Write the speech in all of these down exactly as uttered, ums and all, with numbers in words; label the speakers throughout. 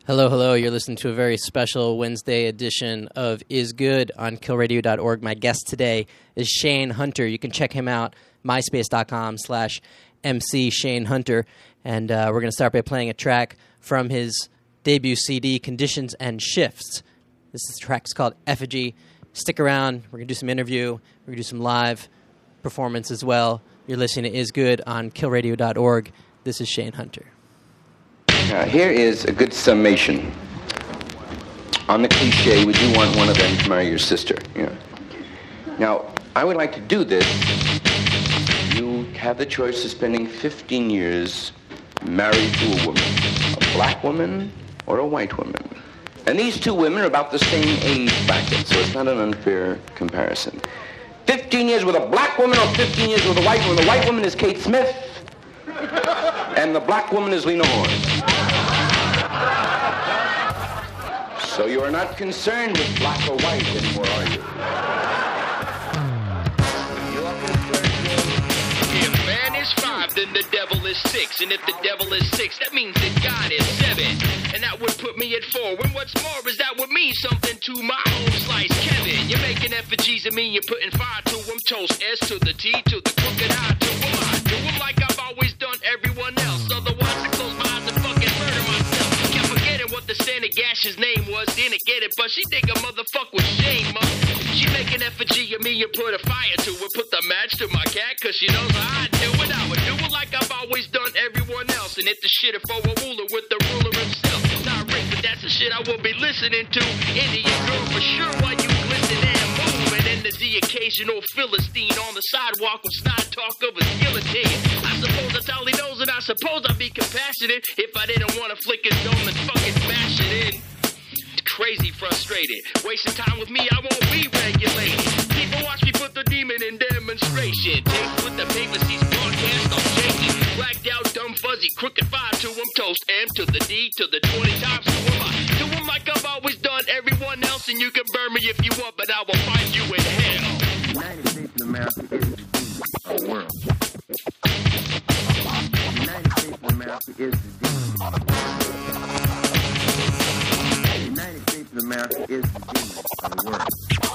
Speaker 1: Hello, hello. You're listening to a very special Wednesday edition of Is Good on kill radio dot org. My guest today is Shane Hunter. You can check him out, myspace.com slash MC Shane Hunter. And uh, we're going to start by playing a track from his debut C D, Conditions and Shifts. This is, track is called Effigy. Stick around. We're going to do some interview. We're going to do some live performance as well. You're listening to Is Good on kill radio dot org. This is Shane Hunter.
Speaker 2: Now, here is a good summation. On the cliche, would you want one of them to marry your sister? You know. Now, I would like to do this. You have the choice of spending fifteen years married to a woman, a black woman or a white woman. And these two women are about the same age bracket, so it's not an unfair comparison. fifteen years with a black woman or fifteen years with a white woman. The white woman is Kate Smith, and the black woman is Lena Horne. So you are not concerned with black or white anymore, are you?
Speaker 3: If man is five, then the devil is six. And if the devil is six, that means that God is seven. And that would put me at four. And what's more is that would mean something to my home slice Kevin. You're making effigies of me, you're putting fire to them. Toast S to the T to the crooked I to them. I do them like I've always done everyone else. Otherwise I close my eyes and fucking murder myself. Can't forgetting what the Santa Gash's name was. Didn't get it, but she think a motherfucker was shame, huh? She make an effigy of me and put a fire to it. Put the match to my cat, cause she knows how I do it. I would do it like I've always done everyone else. And hit the shit for a ruler with the ruler himself. Not Rick, but that's the shit I will be listening to. Indian girl for sure while you glisten and move. And then there's the occasional Philistine on the sidewalk with snide talk of a guillotine. I suppose that's all he knows, and I suppose I'd be compassionate if I didn't want to flick his dome and fucking bash it in. Crazy frustrated. Wasting time with me, I won't be regulated. People watch me put the demon in demonstration. Taped with the paper seats broadcast on shaky. Blacked out, dumb, fuzzy, crooked fire to him. Toast M to the D to the twenty times to him. I do him like I've always done everyone else. And you can burn me if you want, but I will find you in hell.
Speaker 4: The United States of America is the demon of the world. The United States of America is the demon of the world. The United States of America is the demon of the world.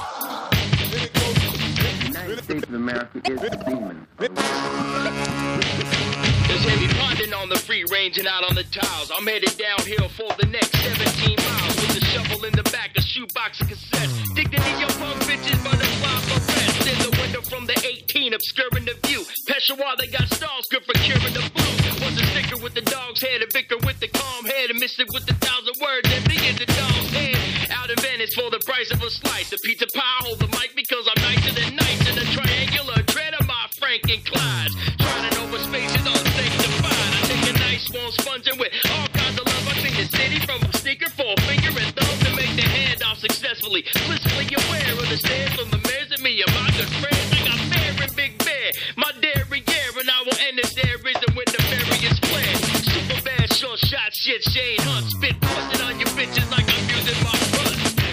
Speaker 4: The United States of America is the demon of the world.
Speaker 3: There's heavy ponding on the free range and out on the tiles. I'm headed downhill for the next seventeen miles with a shovel in the back, a shoebox of cassettes. Dignity, your punk bitches, butterfly for rest. In the window from the eighteen, obscuring the view. Peshawar, they got stalls good for curing the flu. Was a sticker with the dog's head, a vicar with the calm head, a mystic with the thousand words, and big as the dog's head. Out in Venice for the price of a slice. A pizza pie, hold the mic because I'm nicer than nice. In a triangular tread of my Frank and Clyde's. Trying to over spaces on sanctified. I take a nice small sponge and with all kinds of love. I sing the city from a sneaker for a finger and thumb to make the handoff successfully. Blissfully aware of the stairs from the mares and me and my good friends. I got fair and big bear, my derriere, and I will end this terrorism with nefarious plan. Super bad, short shot shit, Shane Hunt. Spit busting on your bitches like I'm using my bus.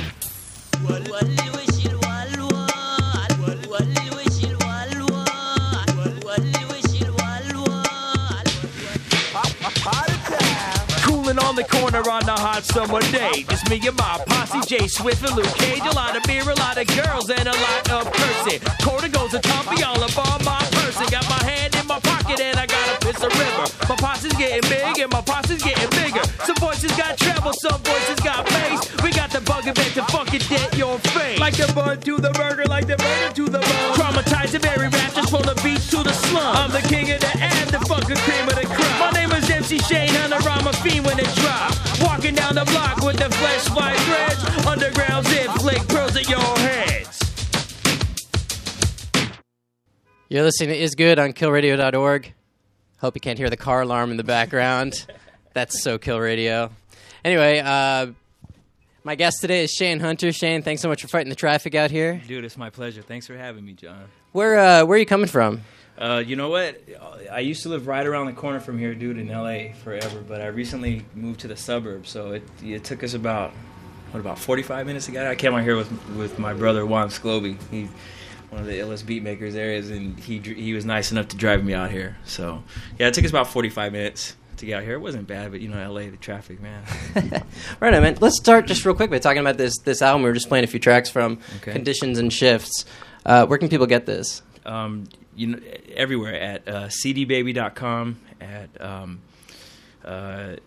Speaker 5: Cooling on the corner on a hot summer day. Just me and my posse, Jay Swift and Luke Cage. A lot of beer, a lot of girls, and a lot of cursing. Quarter goes to Tommy all above my person. Got my hand in my pocket and I got a piss of river. My posse's getting big and my posse's getting bigger. Some voices got treble, some voices got bass. We got the bug event to fucking dent your face. Like the bud to the burger, like the burger to the bone. Traumatizing every rap, just from the beats to the slum. I'm the king of the ad, the fucking cream of the crop. My name is M C Shane Hunter, I'm a fiend when it drops. Walking down the block with the flesh fly threads. Underground zip flick pearls at your heads.
Speaker 1: You're listening to Is Good on kill radio dot org. Hope you can't hear the car alarm in the background. That's so Kill Radio. Anyway, uh, my guest today is Shane Hunter. Shane, thanks so much for fighting the traffic out here.
Speaker 6: Dude, it's my pleasure. Thanks for having me, John.
Speaker 1: Where uh, where are you coming from?
Speaker 6: Uh, you know what? I used to live right around the corner from here, dude, in L A forever, but I recently moved to the suburbs, so it it took us about, what, about forty-five minutes to get out? I came out here with with my brother, Juan Sclovey. He's one of the illest beat makers there is, and he he was nice enough to drive me out here. So, yeah, it took us about forty-five minutes. to get out here. It wasn't bad, but you know, L A, the traffic, man.
Speaker 1: Right on, man. Let's start just real quick by talking about this this album. We were just playing a few tracks from
Speaker 6: Okay.
Speaker 1: Conditions and Shifts. Uh, where can people get this?
Speaker 6: Um, you know, everywhere at uh, c d baby dot com, at um, uh,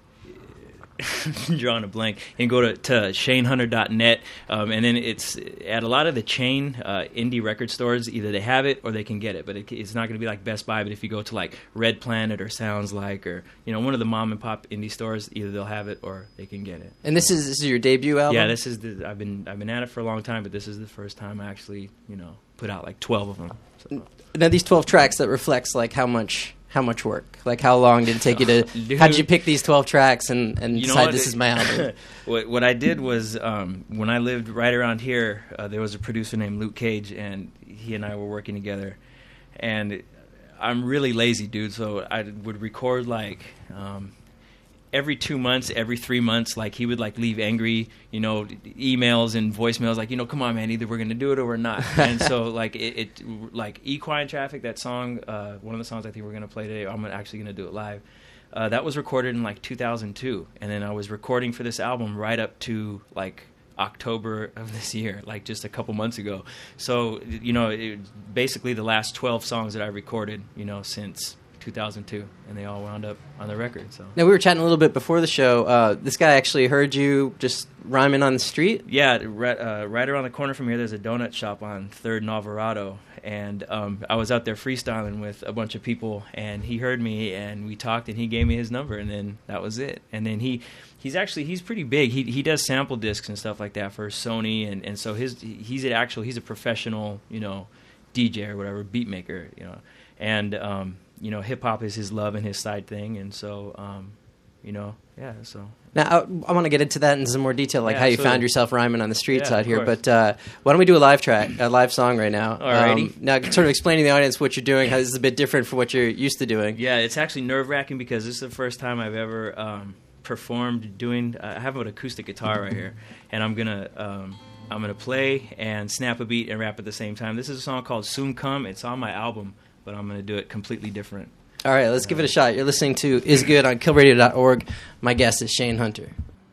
Speaker 6: drawing a blank, and go to, to shane hunter dot net, um, and then it's at a lot of the chain uh, indie record stores. Either they have it or they can get it, but it, it's not going to be like Best Buy. But if you go to like Red Planet or Sounds Like, or you know, one of the mom and pop indie stores, either they'll have it or they can get it.
Speaker 1: And this is this is your debut album?
Speaker 6: Yeah, this is the, I've been I've been at it for a long time, but this is the first time I actually, you know, put out like twelve of them. So.
Speaker 1: Now these twelve tracks, that reflects like how much how much work? Like how long did it take you to?
Speaker 6: Dude.
Speaker 1: How did you pick these twelve tracks and, and
Speaker 6: You know
Speaker 1: decide
Speaker 6: what?
Speaker 1: this is my album?
Speaker 6: what, what I did was um, when I lived right around here, uh, there was a producer named Luke Cage, and he and I were working together. And I'm really lazy, dude, so I would record like um, every two months, every three months. Like he would like leave angry, you know, emails and voicemails, like, you know, come on, man, either we're gonna do it or we're not. And so like it, it like Equine Traffic, that song, uh, one of the songs I think we're gonna play today. I'm actually gonna do it live. Uh, that was recorded in like two thousand two, and then I was recording for this album right up to like October of this year, like just a couple months ago. So you know, it, basically the last twelve songs that I recorded, you know, since two thousand two, and they all wound up on the record. So
Speaker 1: Now we were chatting a little bit before the show. Uh, this guy actually heard you just rhyming on the street.
Speaker 6: yeah, right, uh, right around the corner from here, there's a donut shop on Third and Alvarado, and um, I was out there freestyling with a bunch of people, and he heard me, and we talked, and he gave me his number, and then that was it. And then he, he's actually he's pretty big. He he does sample discs and stuff like that for Sony, and, and so his he's an actual he's a professional, you know, D J or whatever, beat maker, you know, and um, you know, hip hop is his love and his side thing, and so um, you know, yeah, so.
Speaker 1: Now, I, I want to get into that in some more detail, like
Speaker 6: Yeah,
Speaker 1: how you
Speaker 6: absolutely.
Speaker 1: found yourself rhyming on the streets
Speaker 6: Yeah,
Speaker 1: out
Speaker 6: of
Speaker 1: here.
Speaker 6: course.
Speaker 1: But uh, why don't we do a live track, a live song right now?
Speaker 6: Alrighty.
Speaker 1: now, sort of explaining to the audience what you're doing, how this is a bit different from what you're used to doing.
Speaker 6: Yeah, it's actually nerve-wracking because this is the first time I've ever um, performed doing. Uh, I have an acoustic guitar right here, and I'm gonna um, I'm gonna play and snap a beat and rap at the same time. This is a song called "Soon Come." It's on my album, but I'm gonna do it completely different.
Speaker 1: All right, let's give it a shot. You're listening to Is Good on kill radio dot org. My guest is Shane Hunter.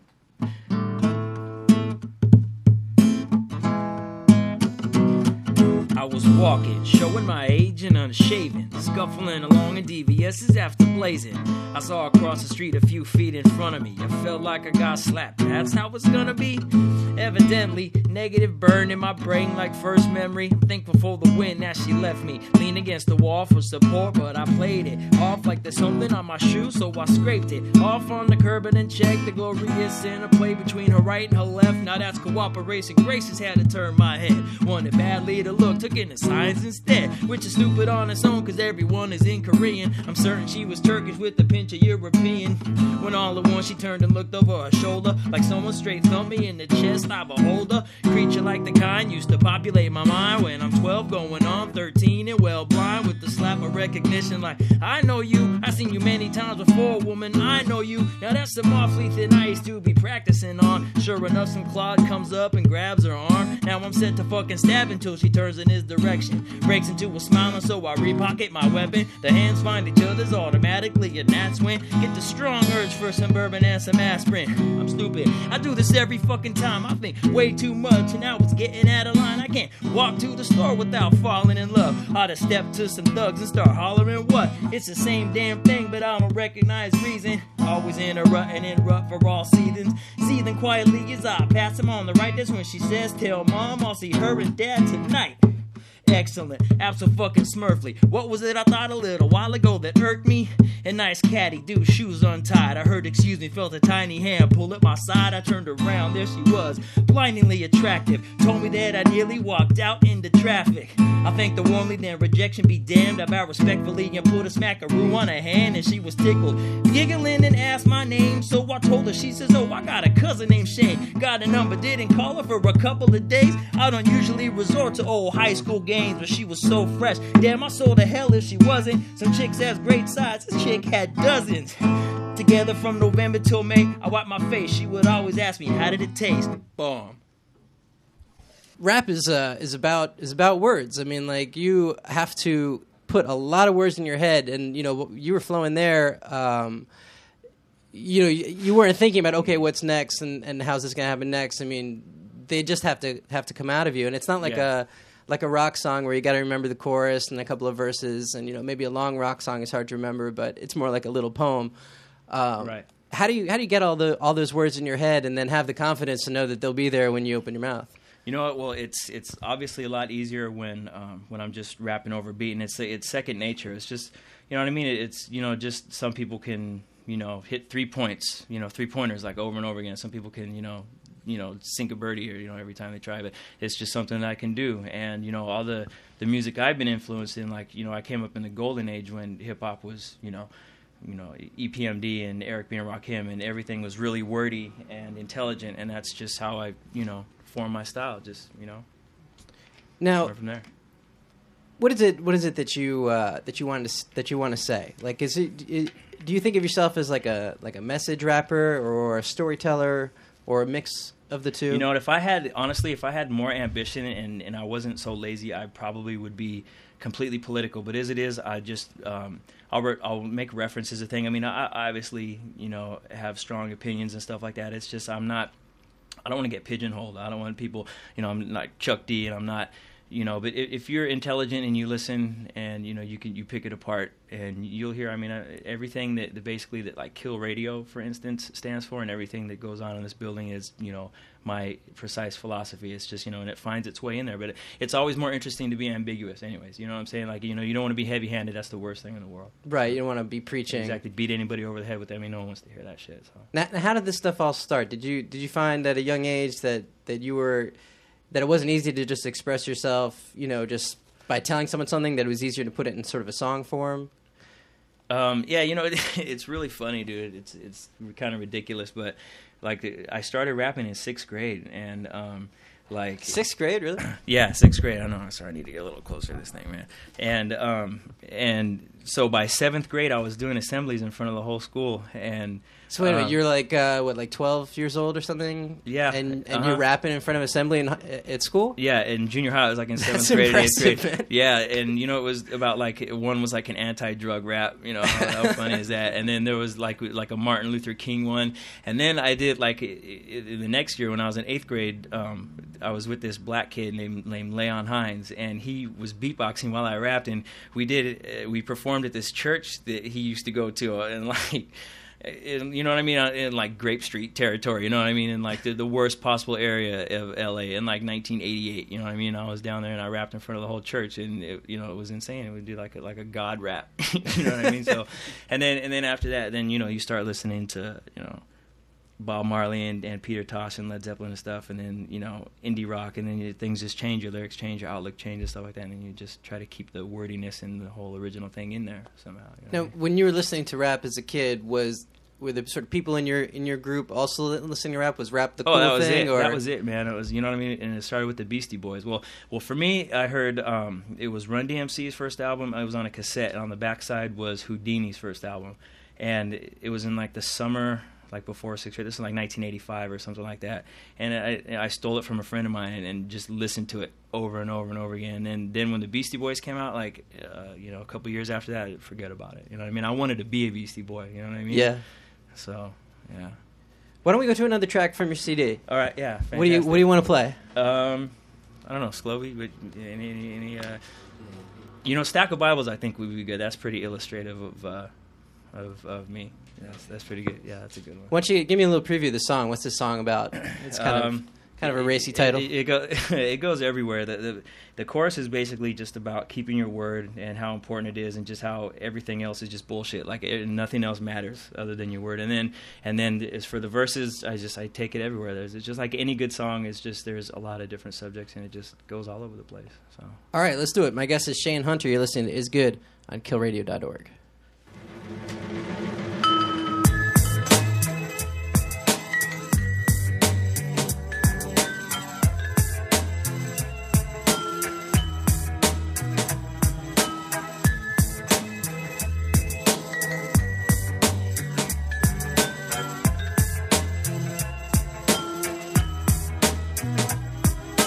Speaker 5: I was walking, showing my age and unshaven, scuffling along in D V S's after blazing. I saw across the street a few feet in front of me. I felt like I got slapped. That's how it's gonna be. Evidently, negative burn in my brain like first memory. I'm thankful for the win that she left me. Lean against the wall for support, but I played it off like there's something on my shoe, so I scraped it off on the curb and then checked the glorious interplay between her right and her left. Now that's cooperation. Graces had to turn my head. Wanted badly to look, took in the signs instead, which is stupid on its own, cause everyone is in Korean. I'm certain she was Turkish with a pinch of European. When all at once she turned and looked over her shoulder, like someone straight thumped me in the chest. I behold her, creature like the kind used to populate my mind when I'm twelve, going on thirteen, and well blind with the slap of recognition. Like, I know you, I seen you many times before, woman. I know you. Now that's some awfully thin ice to be practicing on. Sure enough, some clod comes up and grabs her arm. Now I'm set to fucking stab until she turns in his direction. Breaks into a smile, and so I repocket my weapon. The hands find each other's automatically, and that's when get the strong urge for some bourbon and some aspirin. I'm stupid. I do this every fucking time. I think way too much, and now it's getting out of line. I can't walk to the store without falling in love. I'd have stepped to some thugs and start hollering what? It's the same damn thing, but I don't recognize reason. Always in a rut and in rut for all seasons. Seething quietly as I pass him on the right. That's when she says, tell mom I'll see her and dad tonight. Excellent, abso-fucking-smurfly. What was it I thought a little while ago that irked me? A nice caddy, dude, shoes untied. I heard excuse me, felt a tiny hand pull at my side. I turned around, there she was, blindingly attractive. Told me that I nearly walked out into traffic. I thanked her warmly, then rejection be damned. I bowed respectfully and put a smackaroo on her hand, and she was tickled, giggling and asked my name. So I told her, she says, oh, I got a cousin named Shane. Got a number, didn't call her for a couple of days. I don't usually resort to old high school games, but she was so fresh. Damn, I sold to hell if she wasn't. Some chicks has great sides, this chick had dozens. Together from November till May, I wiped my face. She would always ask me, how did it taste? Bomb.
Speaker 1: Rap is uh, is about is about words. I mean, like, you have to put a lot of words in your head, and you know you were flowing there. Um, you know, you, you weren't thinking about, okay, what's next and, and how's this going to happen next. I mean, they just have to have to come out of you. And it's not like
Speaker 6: Yeah.
Speaker 1: a like a rock song where you got to remember the chorus and a couple of verses. And, you know, maybe a long rock song is hard to remember, but it's more like a little poem. Um,
Speaker 6: Right.
Speaker 1: How do you how do you get all the all those words in your head and then have the confidence to know that they'll be there when you open your mouth?
Speaker 6: You know what? Well, it's it's obviously a lot easier when um, when I'm just rapping over beat, and it's it's second nature. It's just, you know what I mean. It's, you know, just some people can, you know, hit three points, you know, three pointers like over and over again. Some people can, you know, you know, sink a birdie or, you know, every time they try. But it's just something that I can do. And, you know, all the the music I've been influenced in, like, you know, I came up in the golden age when hip hop was, you know. You know, E P M D and Eric B and Rakim, and everything was really wordy and intelligent, and that's just how I, you know, form my style. Just, you know,
Speaker 1: Now,
Speaker 6: start from there.
Speaker 1: what is it? What is it that you uh, that you want to s- that you want to say? Like, is it, i do you think of yourself as like a like a message rapper or a storyteller or a mix of the two?
Speaker 6: You know what? If I had, honestly, if I had more ambition and, and I wasn't so lazy, I probably would be completely political. But as it is, I just um, I'll re- I'll make references to things. I mean, I, I obviously, you know, have strong opinions and stuff like that. It's just I'm not. I don't want to get pigeonholed. I don't want people, you know, I'm like Chuck D, and I'm not, you know. But if, if you're intelligent and you listen, and you know, you can you pick it apart, and you'll hear. I mean, uh, everything that, that basically that like Kill Radio, for instance, stands for, and everything that goes on in this building is, you know, my precise philosophy. It's just, you know, and it finds its way in there. But it, it's always more interesting to be ambiguous, anyways. You know what I'm saying? Like, you know, you don't want to be heavy-handed. That's the worst thing in the world.
Speaker 1: Right, you don't want to be preaching.
Speaker 6: Exactly. Beat anybody over the head with that. I mean, no one wants to hear that shit. So.
Speaker 1: Now, now, how did this stuff all start? Did you did you find at a young age that, that you were that it wasn't easy to just express yourself, you know, just by telling someone something, that it was easier to put it in sort of a song form?
Speaker 6: Um, yeah, you know, it, it's really funny, dude. It's it's kind of ridiculous, but like I started rapping in sixth grade, and um, like
Speaker 1: Sixth grade, really?
Speaker 6: yeah, sixth grade. I know. I'm sorry, I need to get a little closer to this thing, man. And um, and so by seventh grade, I was doing assemblies in front of the whole school, and
Speaker 1: So wait a minute,
Speaker 6: um,
Speaker 1: you're like uh, what, like twelve years old or something?
Speaker 6: Yeah,
Speaker 1: and and
Speaker 6: uh-huh.
Speaker 1: you're rapping in front of assembly in, hi- at school?
Speaker 6: Yeah, in junior high, I was like in seventh
Speaker 1: That's
Speaker 6: grade, and eighth
Speaker 1: impressive,
Speaker 6: grade.
Speaker 1: man.
Speaker 6: Yeah, and you know, it was about like one was like an anti-drug rap. You know, how, how funny is that? And then there was like like a Martin Luther King one. And then I did like i- i- the next year when I was in eighth grade, um, I was with this black kid named named Leon Hines, and he was beatboxing while I rapped, and we did uh, we performed at this church that he used to go to, uh, and like. In, you know what I mean? In like Grape Street territory, you know what I mean? In like the, the worst possible area of L A in like nineteen eighty-eight, you know what I mean? I was down there and I rapped in front of the whole church, and it, you know, it was insane. It would do like a, like a God rap, you know what I mean? So, and then and then after that, then you know you start listening to you know Bob Marley and, and Peter Tosh and Led Zeppelin and stuff, and then you know indie rock, and then you, things just change, your lyrics change, your outlook changes, stuff like that, and then you just try to keep the wordiness and the whole original thing in there somehow. You know
Speaker 1: Now,
Speaker 6: what I mean?
Speaker 1: when you were listening to rap as a kid, was were the sort of people in your in your group also listening to rap? Was rap the cool
Speaker 6: Oh, that was
Speaker 1: thing?
Speaker 6: it.
Speaker 1: Or
Speaker 6: That was it, man. It was, you know what I mean. And it started with the Beastie Boys. Well, well, for me, I heard um, it was Run D M C's first album. It was on a cassette, and on the backside was Houdini's first album, and it was in like the summer, like before sixth grade. This is like nineteen eighty-five or something like that. And I, I stole it from a friend of mine and just listened to it over and over and over again. And then when the Beastie Boys came out, like uh, you know, a couple years after that, forget about it. You know what I mean? I wanted to be a Beastie Boy. You know what I mean?
Speaker 1: Yeah.
Speaker 6: So, yeah.
Speaker 1: Why don't we go to another track from your C D?
Speaker 6: All right. Yeah.
Speaker 1: What do you What do you want to play?
Speaker 6: Um, I don't know, Sclovy, but any, any, any uh, you know, Stack of Bibles, I think would be good. That's pretty illustrative of uh, of of me. Yeah, that's, that's pretty good. Yeah, that's a good one.
Speaker 1: Why don't you give me a little preview of the song? What's this song about? It's kind
Speaker 6: Um,
Speaker 1: of kind of a racy title.
Speaker 6: It, it, go, it goes everywhere. The, the the chorus is basically just about keeping your word and how important it is, and just how everything else is just bullshit. Like it, nothing else matters other than your word. And then and then as for the verses, I just I take it everywhere. There's it's just like any good song. It's just there's a lot of different subjects, and it just goes all over the place. So.
Speaker 1: All right, let's do it. My guest is Shane Hunter. You're listening to Is Good on kill radio dot org.
Speaker 5: Lord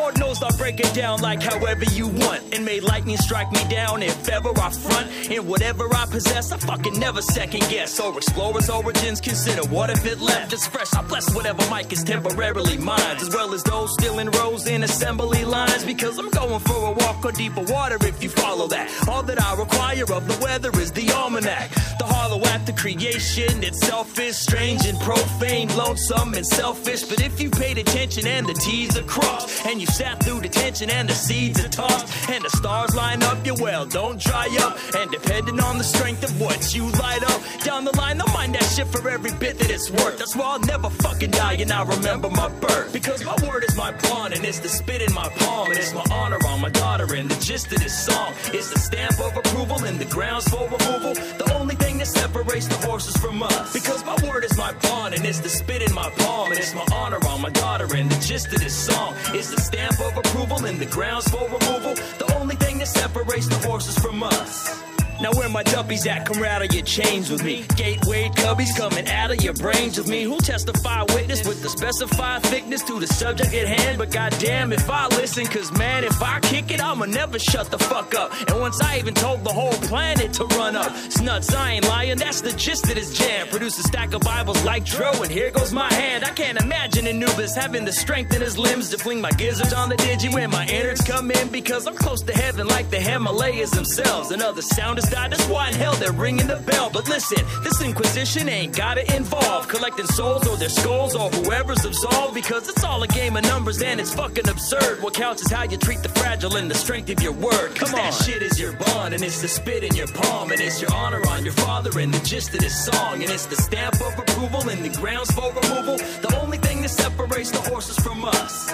Speaker 5: Lord knows I'll break it down like however you want. And may lightning strike me down if ever I front. And whatever I possess, I fucking never second guess. Or explorer's origins, consider what if it left is fresh. I bless whatever mic is temporarily mine, as well as those still in rows in assembly lines. Because I'm going for a walk on deeper water if you follow that. All that I require of the weather is the almanac. The hollow act of creation itself is strange and profane, lonesome and selfish. But if you paid attention and the T's are crossed, and you sat through the tension and the seeds are tossed, and the stars line up, your well don't dry up. And depending on the strength of what you light up, down the line they'll mind that shit for every bit that it's worth. That's why I'll never fucking die and I remember my birth. Because my word is my bond and it's the spit in my palm, and it's my honor on my daughter. And the gist of this song is the stamp of approval and the grounds for removal. The only thing that separates the horses from us. Because my word is my bond and it's the spit in my palm, and it's my honor on my daughter. And the gist of this song is the stamp of approval and the grounds for removal. The only thing that separates the horses from us. Now where my duppies at, come rattle your chains with me. Gateway cubbies coming out of your brains with me. Who testify witness with the specified thickness to the subject at hand. But goddamn if I listen, cause man if I kick it I'ma never shut the fuck up. And once I even told the whole planet to run up. It's nuts, I ain't lying, that's the gist of this jam. Produce a stack of Bibles like Dro, and here goes my hand. I can't imagine Anubis having the strength in his limbs to fling my gizzards on the digi when my innards come in. Because I'm close to heaven like the Himalayas themselves. Another sound is died, that's why in hell they're ringing the bell. But listen, this inquisition ain't gotta involve collecting souls or their skulls or whoever's absolved. Because it's all a game of numbers and it's fucking absurd. What counts is how you treat the fragile and the strength of your word. Come on, that shit is your bond and it's the spit in your palm, and it's your honor on your father and the gist of this song. And it's the stamp of approval and the grounds for removal. The only thing that separates the horses from us.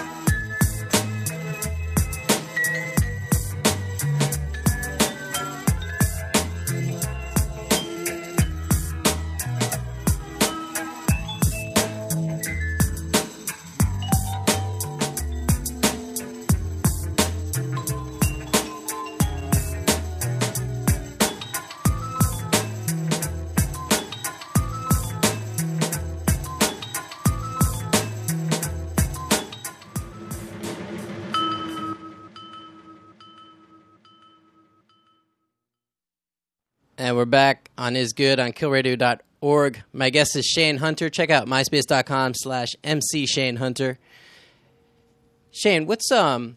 Speaker 1: And we're back on Is Good on kill radio dot org. My guest is Shane Hunter. Check out myspace.com slash MC Shane Hunter. Shane, what's, um,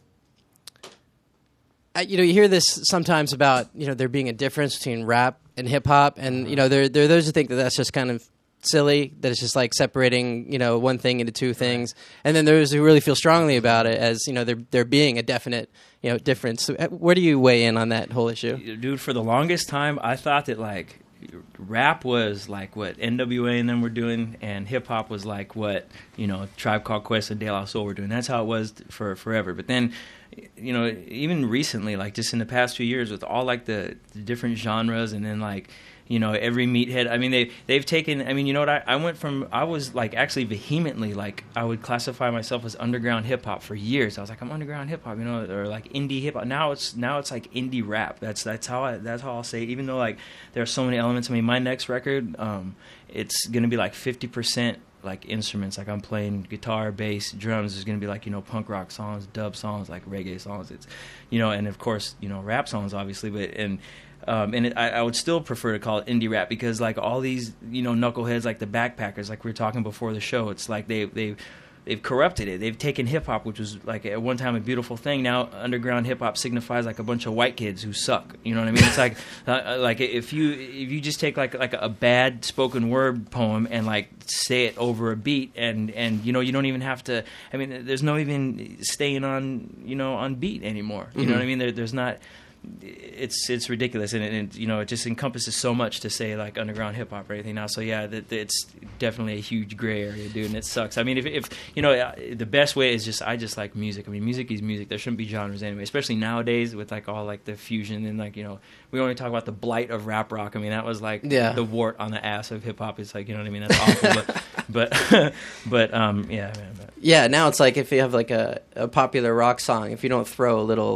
Speaker 1: I, you know, you hear this sometimes about, you know, there being a difference between rap and hip hop. And, you know, there, there are those who think that that's just kind of silly, that it's just like separating, you know, one thing into two things. And then there's who really feel strongly about it as, you know, there there being a definite, you know, difference. So where do you weigh in on that whole issue?
Speaker 6: Dude, for the longest time, I thought that, like, rap was like what N W A and them were doing, and hip hop was like what, you know, Tribe Called Quest and De La Soul were doing. That's how it was for forever. But then, you know, even recently, like just in the past few years, with all like the, the different genres, and then like, you know, every meathead. I mean, they they've taken. I mean, you know what? I, I went from I was like actually vehemently like I would classify myself as underground hip hop for years. I was like, I'm underground hip hop, you know, or like indie hip hop. Now it's now it's like indie rap. That's that's how I that's how I'll say it. Even though like there are so many elements. I mean, my next record, um, it's gonna be like fifty percent like instruments. Like I'm playing guitar, bass, drums. There's gonna be like, you know, punk rock songs, dub songs, like reggae songs. It's, you know, and of course, you know, rap songs obviously, but and. Um, and it, I, I would still prefer to call it indie rap, because like all these, you know, knuckleheads like the Backpackers, like we were talking before the show, it's like they they they've corrupted it. They've taken hip hop, which was like at one time a beautiful thing. Now underground hip hop signifies like a bunch of white kids who suck. You know what I mean? It's like uh, like if you if you just take like like a bad spoken word poem and like say it over a beat, and and you know you don't even have to. I mean, there's no even staying on you know on beat anymore. You mm-hmm. know what I mean? There, there's not. It's it's ridiculous, and it, and you know it just encompasses so much to say like underground hip hop or anything now. So yeah, that it's definitely a huge gray area, dude, and it sucks. I mean, if if you know the best way is just I just like music. I mean, music is music. There shouldn't be genres anyway, especially nowadays with like all like the fusion and like you know we only talk about the blight of rap rock. I mean, that was like
Speaker 1: yeah.
Speaker 6: the wart on the ass of hip hop. It's like you know what I mean. That's awful, but but but um yeah man, but.
Speaker 1: yeah. Now it's like if you have like a, a popular rock song, if you don't throw a little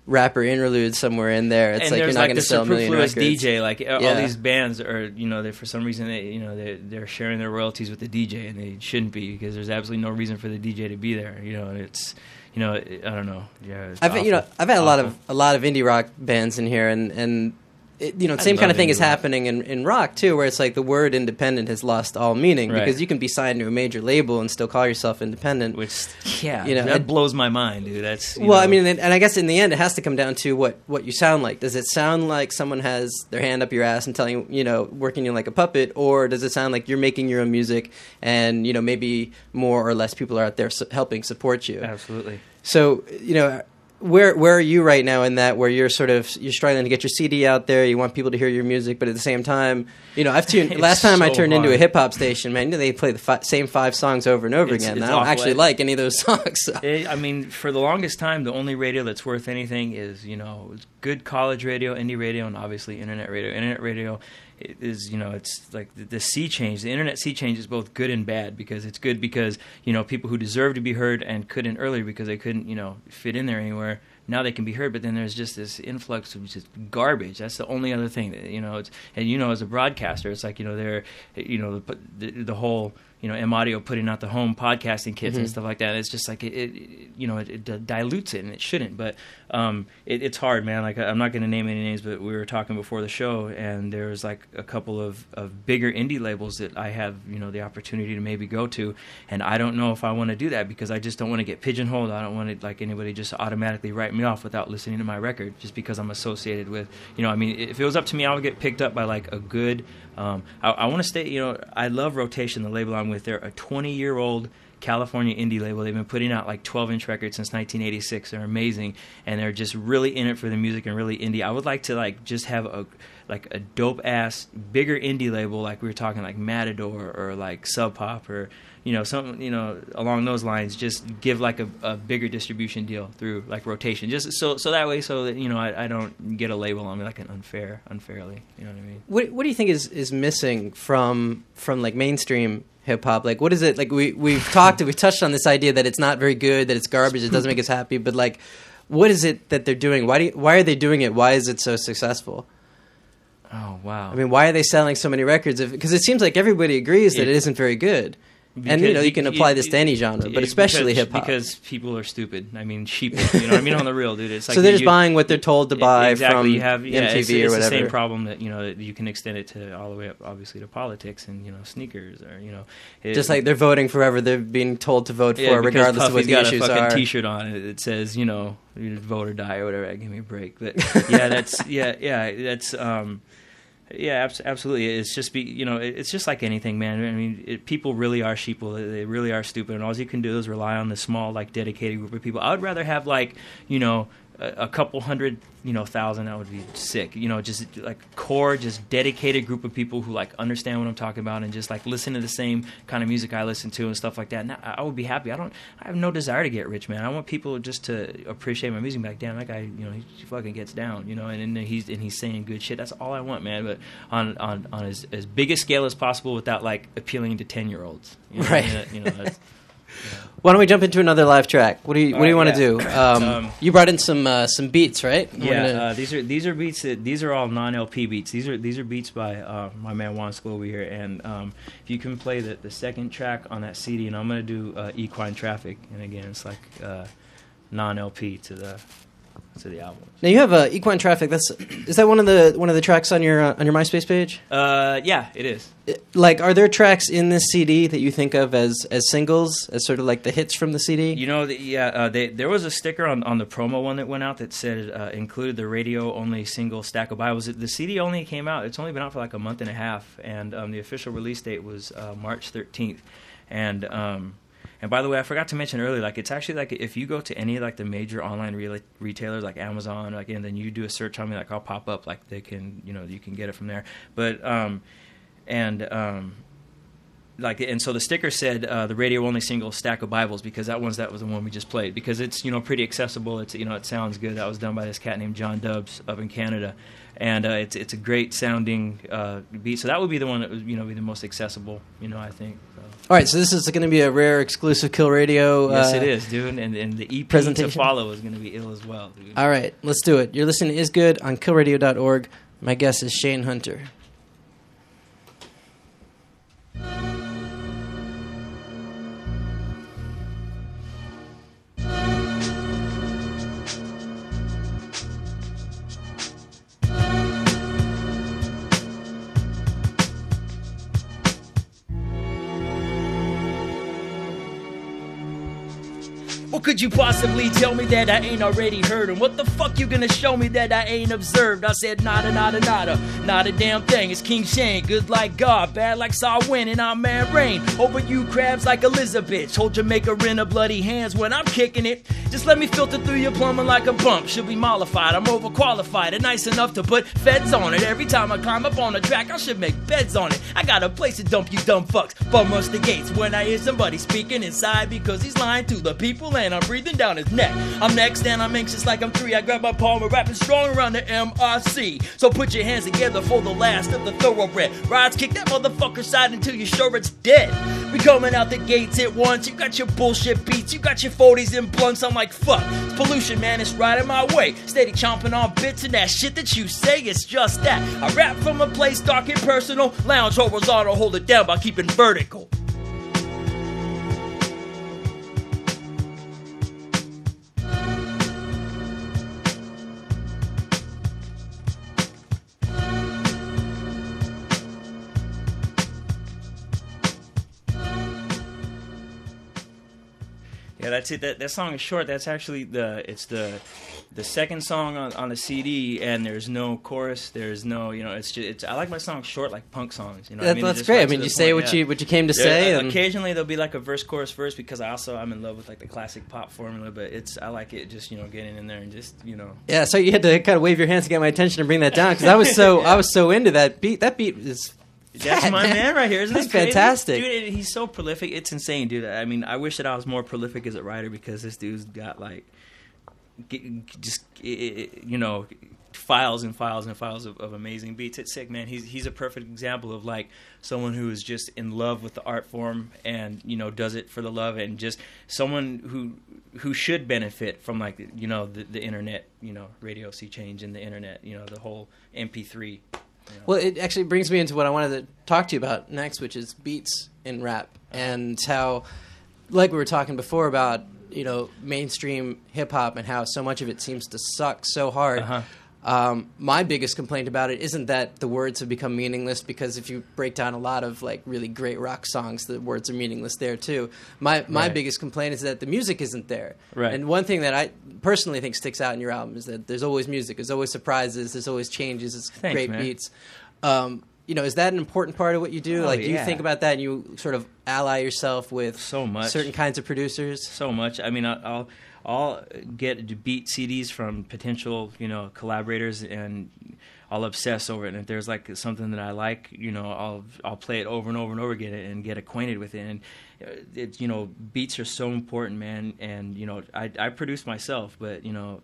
Speaker 1: rapper interlude somewhere in there. It's
Speaker 6: and
Speaker 1: like you're
Speaker 6: there's
Speaker 1: not
Speaker 6: like
Speaker 1: going
Speaker 6: the
Speaker 1: to sell a million
Speaker 6: superfluous
Speaker 1: records.
Speaker 6: D J, like all
Speaker 1: Yeah.
Speaker 6: these bands are, you know, they for some reason they, you know, they they're sharing their royalties with the D J, and they shouldn't be because there's absolutely no reason for the D J to be there. You know, and it's, you know, it, I don't know. Yeah, it's
Speaker 1: I've
Speaker 6: awful.
Speaker 1: you know I've had a lot of
Speaker 6: Awful.
Speaker 1: a lot of indie rock bands in here, and and it, you know the
Speaker 6: I
Speaker 1: same kind
Speaker 6: love
Speaker 1: of thing
Speaker 6: indie
Speaker 1: is
Speaker 6: rock.
Speaker 1: happening in, in rock too, where it's like the word independent has lost all meaning
Speaker 6: Right.
Speaker 1: because you can be signed to a major label and still call yourself independent.
Speaker 6: Which, yeah,
Speaker 1: You know,
Speaker 6: that
Speaker 1: it-
Speaker 6: blows my mind, dude. That's you
Speaker 1: Well,
Speaker 6: know,
Speaker 1: I mean, and and I guess in the end, it has to come down to what, what you sound like. Does it sound like someone has their hand up your ass and telling you, you know, working you like a puppet, or does it sound like you're making your own music and, you know, maybe more or less people are out there su- helping support you?
Speaker 6: absolutely.
Speaker 1: So, you know, where where are you right now in that, where you're sort of, you're struggling to get your C D out there, you want people to hear your music, but at the same time, you know, I've tuned,
Speaker 6: It's
Speaker 1: last time I
Speaker 6: so
Speaker 1: turned into a
Speaker 6: hard.
Speaker 1: hip-hop station, man, you know, they play the fi- same five songs over and over
Speaker 6: It's-
Speaker 1: again, and
Speaker 6: it's
Speaker 1: I don't
Speaker 6: awful.
Speaker 1: actually like any of those songs. So.
Speaker 6: It, I mean, for the longest time, the only radio that's worth anything is, you know, good college radio, indie radio, and obviously internet radio. Internet radio is, you know, it's like the, the sea change. The internet sea change is both good and bad because it's good because, you know, people who deserve to be heard and couldn't earlier because they couldn't, you know, fit in there anywhere, now they can be heard. But then there's just this influx of just garbage. That's the only other thing that, you know, it's, and, you know, as a broadcaster, it's like, you know, they're, you know, the, the, the whole, you know, M-Audio putting out the home podcasting kits
Speaker 1: Mm-hmm.
Speaker 6: and stuff like that. It's just like, it, it you know, it, it dilutes it, and it shouldn't. But um, it, it's hard, man. Like, I'm not going to name any names, but we were talking before the show, and there was, like, a couple of, of bigger indie labels that I have, you know, the opportunity to maybe go to. And I don't know if I want to do that because I just don't want to get pigeonholed. I don't want to, like, anybody just automatically write me off without listening to my record just because I'm associated with, you know, I mean, if it was up to me, I would get picked up by, like, a good, um, I, I want to stay, you know, I love Rotation, the label I'm with. They're a twenty-year-old California indie label. They've been putting out like twelve-inch records since nineteen eighty-six. They're amazing, and they're just really in it for the music and really indie. I would like to like just have a like a dope ass bigger indie label, like we were talking like Matador or like Sub Pop or you know something you know along those lines. Just give like a, a bigger distribution deal through like Rotation, just so so that way so that you know I, I don't get a label on me like an unfair unfairly. You know what I mean?
Speaker 1: What What do you think is, is missing from from like mainstream hip hop? Like, what is it? Like, we we've talked, we've touched on this idea that it's not very good, that it's garbage, it doesn't make us happy. But like, what is it that they're doing? Why do you, Why are they doing it? Why is it so successful?
Speaker 6: Oh wow!
Speaker 1: I mean, why are they selling so many records? Because it seems like everybody agrees that
Speaker 6: It-
Speaker 1: it isn't very good. And you know, you can apply this to any genre, but especially
Speaker 6: because,
Speaker 1: hip hop.
Speaker 6: because people are stupid. I mean, sheep. You know what I mean? On the real, dude. It's like
Speaker 1: So they're just
Speaker 6: you-
Speaker 1: buying what they're told to buy
Speaker 6: exactly.
Speaker 1: from
Speaker 6: You have, yeah,
Speaker 1: M T V
Speaker 6: it's,
Speaker 1: or
Speaker 6: it's
Speaker 1: whatever.
Speaker 6: the same problem that you know that you can extend it to all the way up, obviously, to politics and you know sneakers or you know. It,
Speaker 1: Just like they're voting for whoever they're being told to vote for,
Speaker 6: yeah, because
Speaker 1: regardless of what
Speaker 6: Puffy's
Speaker 1: the
Speaker 6: got
Speaker 1: issues
Speaker 6: a fucking
Speaker 1: are.
Speaker 6: T-shirt on it that says you know you vote or die or whatever. Give me a break. But yeah, that's yeah, yeah, that's. um Yeah, abs- absolutely. It's just be you know, it, it's just like anything, man. I mean, it, people really are sheeple. They, they really are stupid, and all you can do is rely on the small, like, dedicated group of people. I would rather have like you know a, a couple hundred, you know, thousand. That would be sick. You know, just like core, just dedicated group of people who like understand what I'm talking about and just like listen to the same kind of music I listen to and stuff like that. And I, I would be happy. I don't. I have no desire to get rich, man. I want people just to appreciate my music. And be like, damn, that guy, you know, he, he fucking gets down, you know, and, and he's and he's saying good shit. That's all I want, man. But on on on as as big a scale as possible without like appealing to ten year olds, you know,
Speaker 1: Right.
Speaker 6: and, you know, that's,
Speaker 1: Why don't we jump into another live track? What do you What do you
Speaker 6: All
Speaker 1: want
Speaker 6: right,
Speaker 1: to
Speaker 6: yeah.
Speaker 1: do? Um,
Speaker 6: Um,
Speaker 1: you brought in some uh, some beats, right? We're
Speaker 6: yeah,
Speaker 1: gonna-
Speaker 6: uh, these are these are beats. That, these are all non L P beats. These are these are beats by uh, my man Juan School over here. And um, if you can play the, the second track on that C D, and I'm gonna do uh, Equine Traffic, and again it's like uh, non L P to the to the album.
Speaker 1: now you have uh, Equine Traffic. That's is that one of the one of the tracks on your uh, on your MySpace page?
Speaker 6: Uh, yeah, it is.
Speaker 1: Like, are there tracks in this C D that you think of as as singles, as sort of like the hits from the C D?
Speaker 6: You know, the, yeah, uh, they, there was a sticker on, on the promo one that went out that said uh, included the radio-only single Stack of Bibles. The C D only came out, it's only been out for like a month and a half, and um, the official release date was uh, March thirteenth. And um, and by the way, I forgot to mention earlier, like it's actually like if you go to any like the major online re- retailers like Amazon, like and then you do a search on me, like I'll pop up, like they can, you know, you can get it from there. But um, and um, like, and so the sticker said uh, the radio only single Stack of Bibles, because that one's that was the one we just played, because it's, you know, pretty accessible. It's, you know, it sounds good. That was done by this cat named John Dubs up in Canada, and uh, it's it's a great sounding uh, beat. So that would be the one that would, you know, be the most accessible, you know, I think. So.
Speaker 1: All right, so this is going to be a rare exclusive Kill Radio.
Speaker 6: Yes,
Speaker 1: uh,
Speaker 6: it is, dude, and and the E P
Speaker 1: presentation
Speaker 6: to follow is going to be ill as well, dude.
Speaker 1: All right, let's do it. You're listening to Is Good on kill radio dot org. My guest is Shane Hunter.
Speaker 5: What could you possibly tell me that I ain't already heard? And what the fuck you gonna show me that I ain't observed? I said nada, nada, nada, not a damn thing. It's King Shane, good like God, bad like Sarwin, and I'm Mad Rain. Over you crabs like Elizabeth. Hold Jamaica in a bloody hands when I'm kicking it. Just let me filter through your plumbing like a pump. Should be mollified, I'm overqualified and nice enough to put feds on it. Every time I climb up on the track, I should make beds on it. I got a place to dump you dumb fucks. Bum us the gates when I hear somebody speaking inside, because he's lying to the people and I'm breathing down his neck. I'm next and I'm anxious like I'm three. I grab my palm and rapping strong around the M R C. So put your hands together for the last of the thoroughbred. Rides, kick that motherfucker side until you're sure it's dead. We coming out the gates at once. You got your bullshit beats, you got your forties and blunts. I'm like, fuck, it's pollution, man, it's right in my way. Steady chomping on bits and that shit that you say, it's just that. I rap from a place dark and personal. Lounge horizontal, hold it down by keeping vertical.
Speaker 6: Yeah, that's it. That that song is short. That's actually the it's the the second song on, on the C D, and there's no chorus. There's no, you know, it's just it's. I like my songs short, like punk songs. You know, what
Speaker 1: That,
Speaker 6: I mean?
Speaker 1: that's
Speaker 6: Just
Speaker 1: great.
Speaker 6: right
Speaker 1: I
Speaker 6: to
Speaker 1: mean,
Speaker 6: the
Speaker 1: you say
Speaker 6: point,
Speaker 1: what
Speaker 6: yeah.
Speaker 1: you what you came to
Speaker 6: There-
Speaker 1: say.
Speaker 6: uh,
Speaker 1: and
Speaker 6: occasionally there'll be like a verse, chorus, verse, because I also I'm in love with like the classic pop formula. But it's I like it just, you know, getting in there and just, you know.
Speaker 1: Yeah, so you had to kind of wave your hands to get my attention and bring that down, because I was so I was so into that beat. That beat is
Speaker 6: That's
Speaker 1: fat,
Speaker 6: my man right here. Isn't
Speaker 1: That's
Speaker 6: that crazy?
Speaker 1: fantastic.
Speaker 6: Dude, it- he's so prolific. It's insane, dude. I mean, I wish that I was more prolific as a writer, because this dude's got like g- just you know files and files and files of, of amazing beats. It's sick, man. He's he's a perfect example of like someone who is just in love with the art form and, you know, does it for the love, and just someone who who should benefit from like, you know, the, the internet, you know, radio sea change and the internet, you know, the whole M P three. You know.
Speaker 1: Well, it actually brings me into what I wanted to talk to you about next, which is beats in rap, and how, like we were talking before about, you know, mainstream hip hop and how so much of it seems to suck so hard.
Speaker 6: Uh-huh.
Speaker 1: Um, my biggest complaint about it isn't that the words have become meaningless, because if you break down a lot of like really great rock songs, the words are meaningless there too. My my
Speaker 6: Right.
Speaker 1: biggest complaint is that the music isn't there.
Speaker 6: Right.
Speaker 1: And one thing that I personally think sticks out in your album is that there's always music, there's always surprises, there's always changes, it's
Speaker 6: Thanks,
Speaker 1: great
Speaker 6: man.
Speaker 1: beats. Um, you know, is that an important part of what you do?
Speaker 6: Oh,
Speaker 1: like, do you
Speaker 6: yeah.
Speaker 1: think about that and you sort of ally yourself with
Speaker 6: So much.
Speaker 1: certain kinds of producers?
Speaker 6: So much. I mean, I- I'll I'll get beat C Ds from potential, you know, collaborators, and I'll obsess over it. And if there's like something that I like, you know, I'll I'll play it over and over and over again and get acquainted with it. And it, you know, beats are so important, man. And you know, I I produce myself, but you know.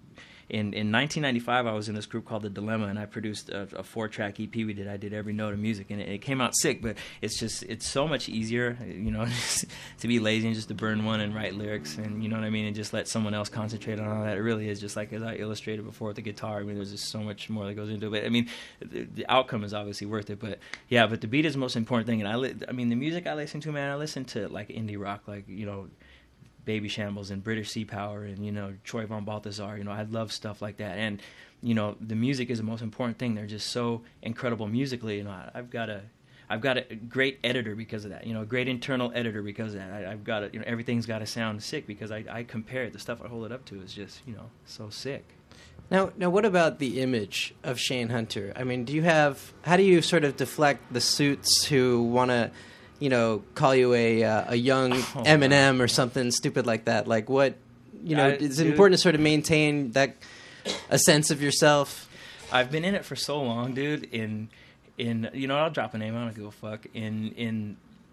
Speaker 6: In, in nineteen ninety-five, I was in this group called The Dilemma, and I produced a, a four-track E P we did. I did every note of music, and it, it came out sick, but it's just, it's so much easier, you know, to be lazy and just to burn one and write lyrics, and you know what I mean, and just let someone else concentrate on all that. It really is just like, as I illustrated before with the guitar, I mean, there's just so much more that goes into it. But I mean, the, the outcome is obviously worth it, but yeah, but the beat is the most important thing, and I, li- I mean, the music I listen to, man, I listen to like indie rock, like, you know, Baby Shambles and British Sea Power and, you know, Troy Von Balthazar. You know, I love stuff like that. And, you know, the music is the most important thing. They're just so incredible musically. You know, I, I've got a, I've got a great editor because of that. You know, a great internal editor because of that. I, I've got a, you know, everything's got to sound sick because I, I compare it. The stuff I hold it up to is just, you know, so sick.
Speaker 1: Now, now, what about the image of Shane Hunter? I mean, do you have, how do you sort of deflect the suits who want to, you know, call you a uh, a young
Speaker 6: Oh,
Speaker 1: Eminem or something stupid like that? Like, what, you know,
Speaker 6: I-
Speaker 1: is it
Speaker 6: dude.
Speaker 1: important to sort of maintain that a sense of yourself?
Speaker 6: I've been in it for so long, dude. In, in you know, I'll drop a name. I don't give a fuck. In in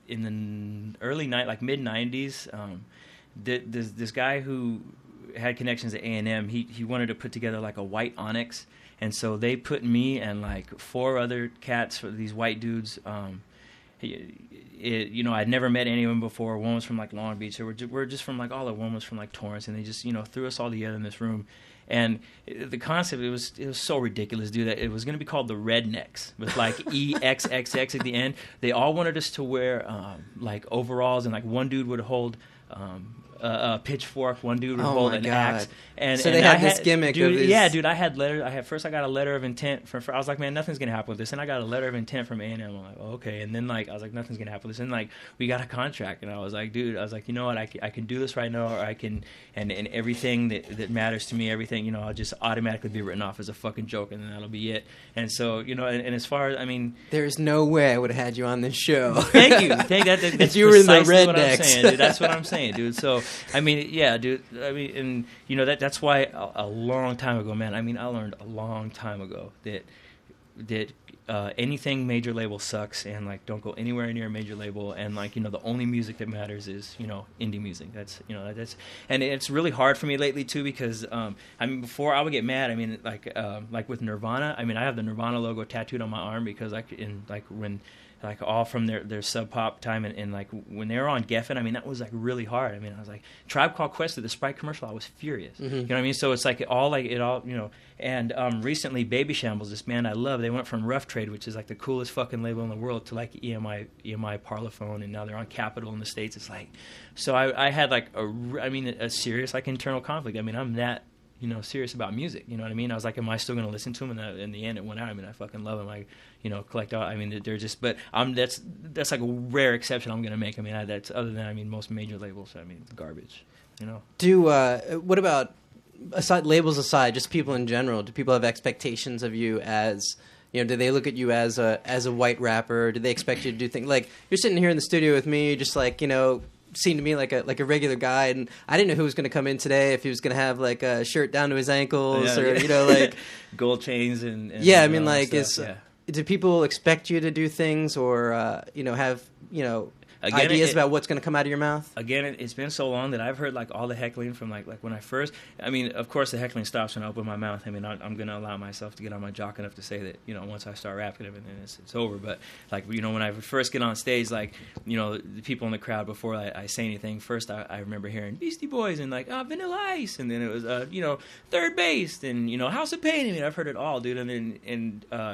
Speaker 6: in the early night, like mid nineties, um, th- this this guy who had connections at A and M, he he wanted to put together like a white Onyx, and so they put me and like four other cats, for these white dudes. Um, he, it, you know, I'd never met any of them before. One was from like Long Beach, so we're just, we're just from like all of one was from like Torrance, and they just you know threw us all together in this room. And the concept, it was it was so ridiculous, dude, that it was going to be called the Rednecks with like E X X X at the end. They all wanted us to wear um, like overalls, and like one dude would hold um, a, a pitchfork, one dude would
Speaker 1: Oh
Speaker 6: hold
Speaker 1: my
Speaker 6: an
Speaker 1: God.
Speaker 6: axe. And,
Speaker 1: So
Speaker 6: and
Speaker 1: they had
Speaker 6: I
Speaker 1: this gimmick
Speaker 6: dude,
Speaker 1: of this-
Speaker 6: Yeah, dude, I had letter. I had first I got a letter of intent from. For, I was like, man, nothing's gonna happen with this. And I got a letter of intent from A and M. I'm like, oh, okay. And then like I was like, nothing's gonna happen with this. And like we got a contract, and I was like, dude, I was like, you know what, I can, I can do this right now, or I can, and and everything that that matters to me, everything, you know, I'll just automatically be written off as a fucking joke, and then that'll be it. And so you know, and, and as far as I mean,
Speaker 1: There's no way I would have had you on this show.
Speaker 6: thank you, thank that. that that's
Speaker 1: you were in the
Speaker 6: precisely what I'm
Speaker 1: Rednecks.
Speaker 6: saying, dude. That's what I'm saying, dude. So I mean, yeah, dude. I mean, and you know that that's why a, a long time ago, man. I mean, I learned a long time ago that that uh, anything major label sucks, and like don't go anywhere near a major label, and like you know the only music that matters is you know indie music. That's you know that's and it's really hard for me lately too, because um, I mean before I would get mad. I mean like um, like with Nirvana. I mean I have the Nirvana logo tattooed on my arm because like in like when. Like all from their, their Sub Pop time, and, and like when they were on Geffen, I mean that was like really hard. I mean I was like Tribe Called Quest, the Sprite commercial, I was furious.
Speaker 1: Mm-hmm.
Speaker 6: You know what I mean? So it's like it all like it all you know. And um, recently, Baby Shambles, this band I love, they went from Rough Trade, which is like the coolest fucking label in the world, to like E M I E M I Parlophone, and now they're on Capitol in the States. It's like, so I, I had like a I mean a serious like internal conflict. I mean I'm that. You know, serious about music. You know what I mean? I was like, am I still going to listen to them? And that, in the end, it went out. I mean, I fucking love them. I, you know, collect all. I mean, they're just. But I'm that's that's like a rare exception I'm going to make. I mean, I, that's other than I mean, most major labels. I mean, garbage. You know.
Speaker 1: Do uh, what about aside labels aside, just people in general? Do people have expectations of you as you know? Do they look at you as a as a white rapper? Do they expect you to do things like you're sitting here in the studio with me, just like you know? Seemed to me like a like a regular guy, and I didn't know who was going to come in today. If he was going to have like a shirt down to his ankles,
Speaker 6: Yeah,
Speaker 1: or
Speaker 6: yeah.
Speaker 1: you know, like
Speaker 6: gold chains and, and
Speaker 1: yeah. I
Speaker 6: and
Speaker 1: mean,
Speaker 6: all that
Speaker 1: like,
Speaker 6: stuff,
Speaker 1: is
Speaker 6: yeah.
Speaker 1: do people expect you to do things, or uh, you know, have you know
Speaker 6: Again,
Speaker 1: ideas
Speaker 6: it-
Speaker 1: about what's going to come out of your mouth?
Speaker 6: Again, it, it's been so long that I've heard like all the heckling from like like when I first. I mean, of course, the heckling stops when I open my mouth. I mean, I, I'm going to allow myself to get on my jock enough to say that you know once I start rapping, and then it's, it's over. But like you know, when I first get on stage, like you know, the people in the crowd before I, I say anything, first I, I remember hearing Beastie Boys and like ah, Vanilla Ice, and then it was uh, you know Third Base and you know House of Pain. I mean, I've heard it all, dude. And then and. Uh,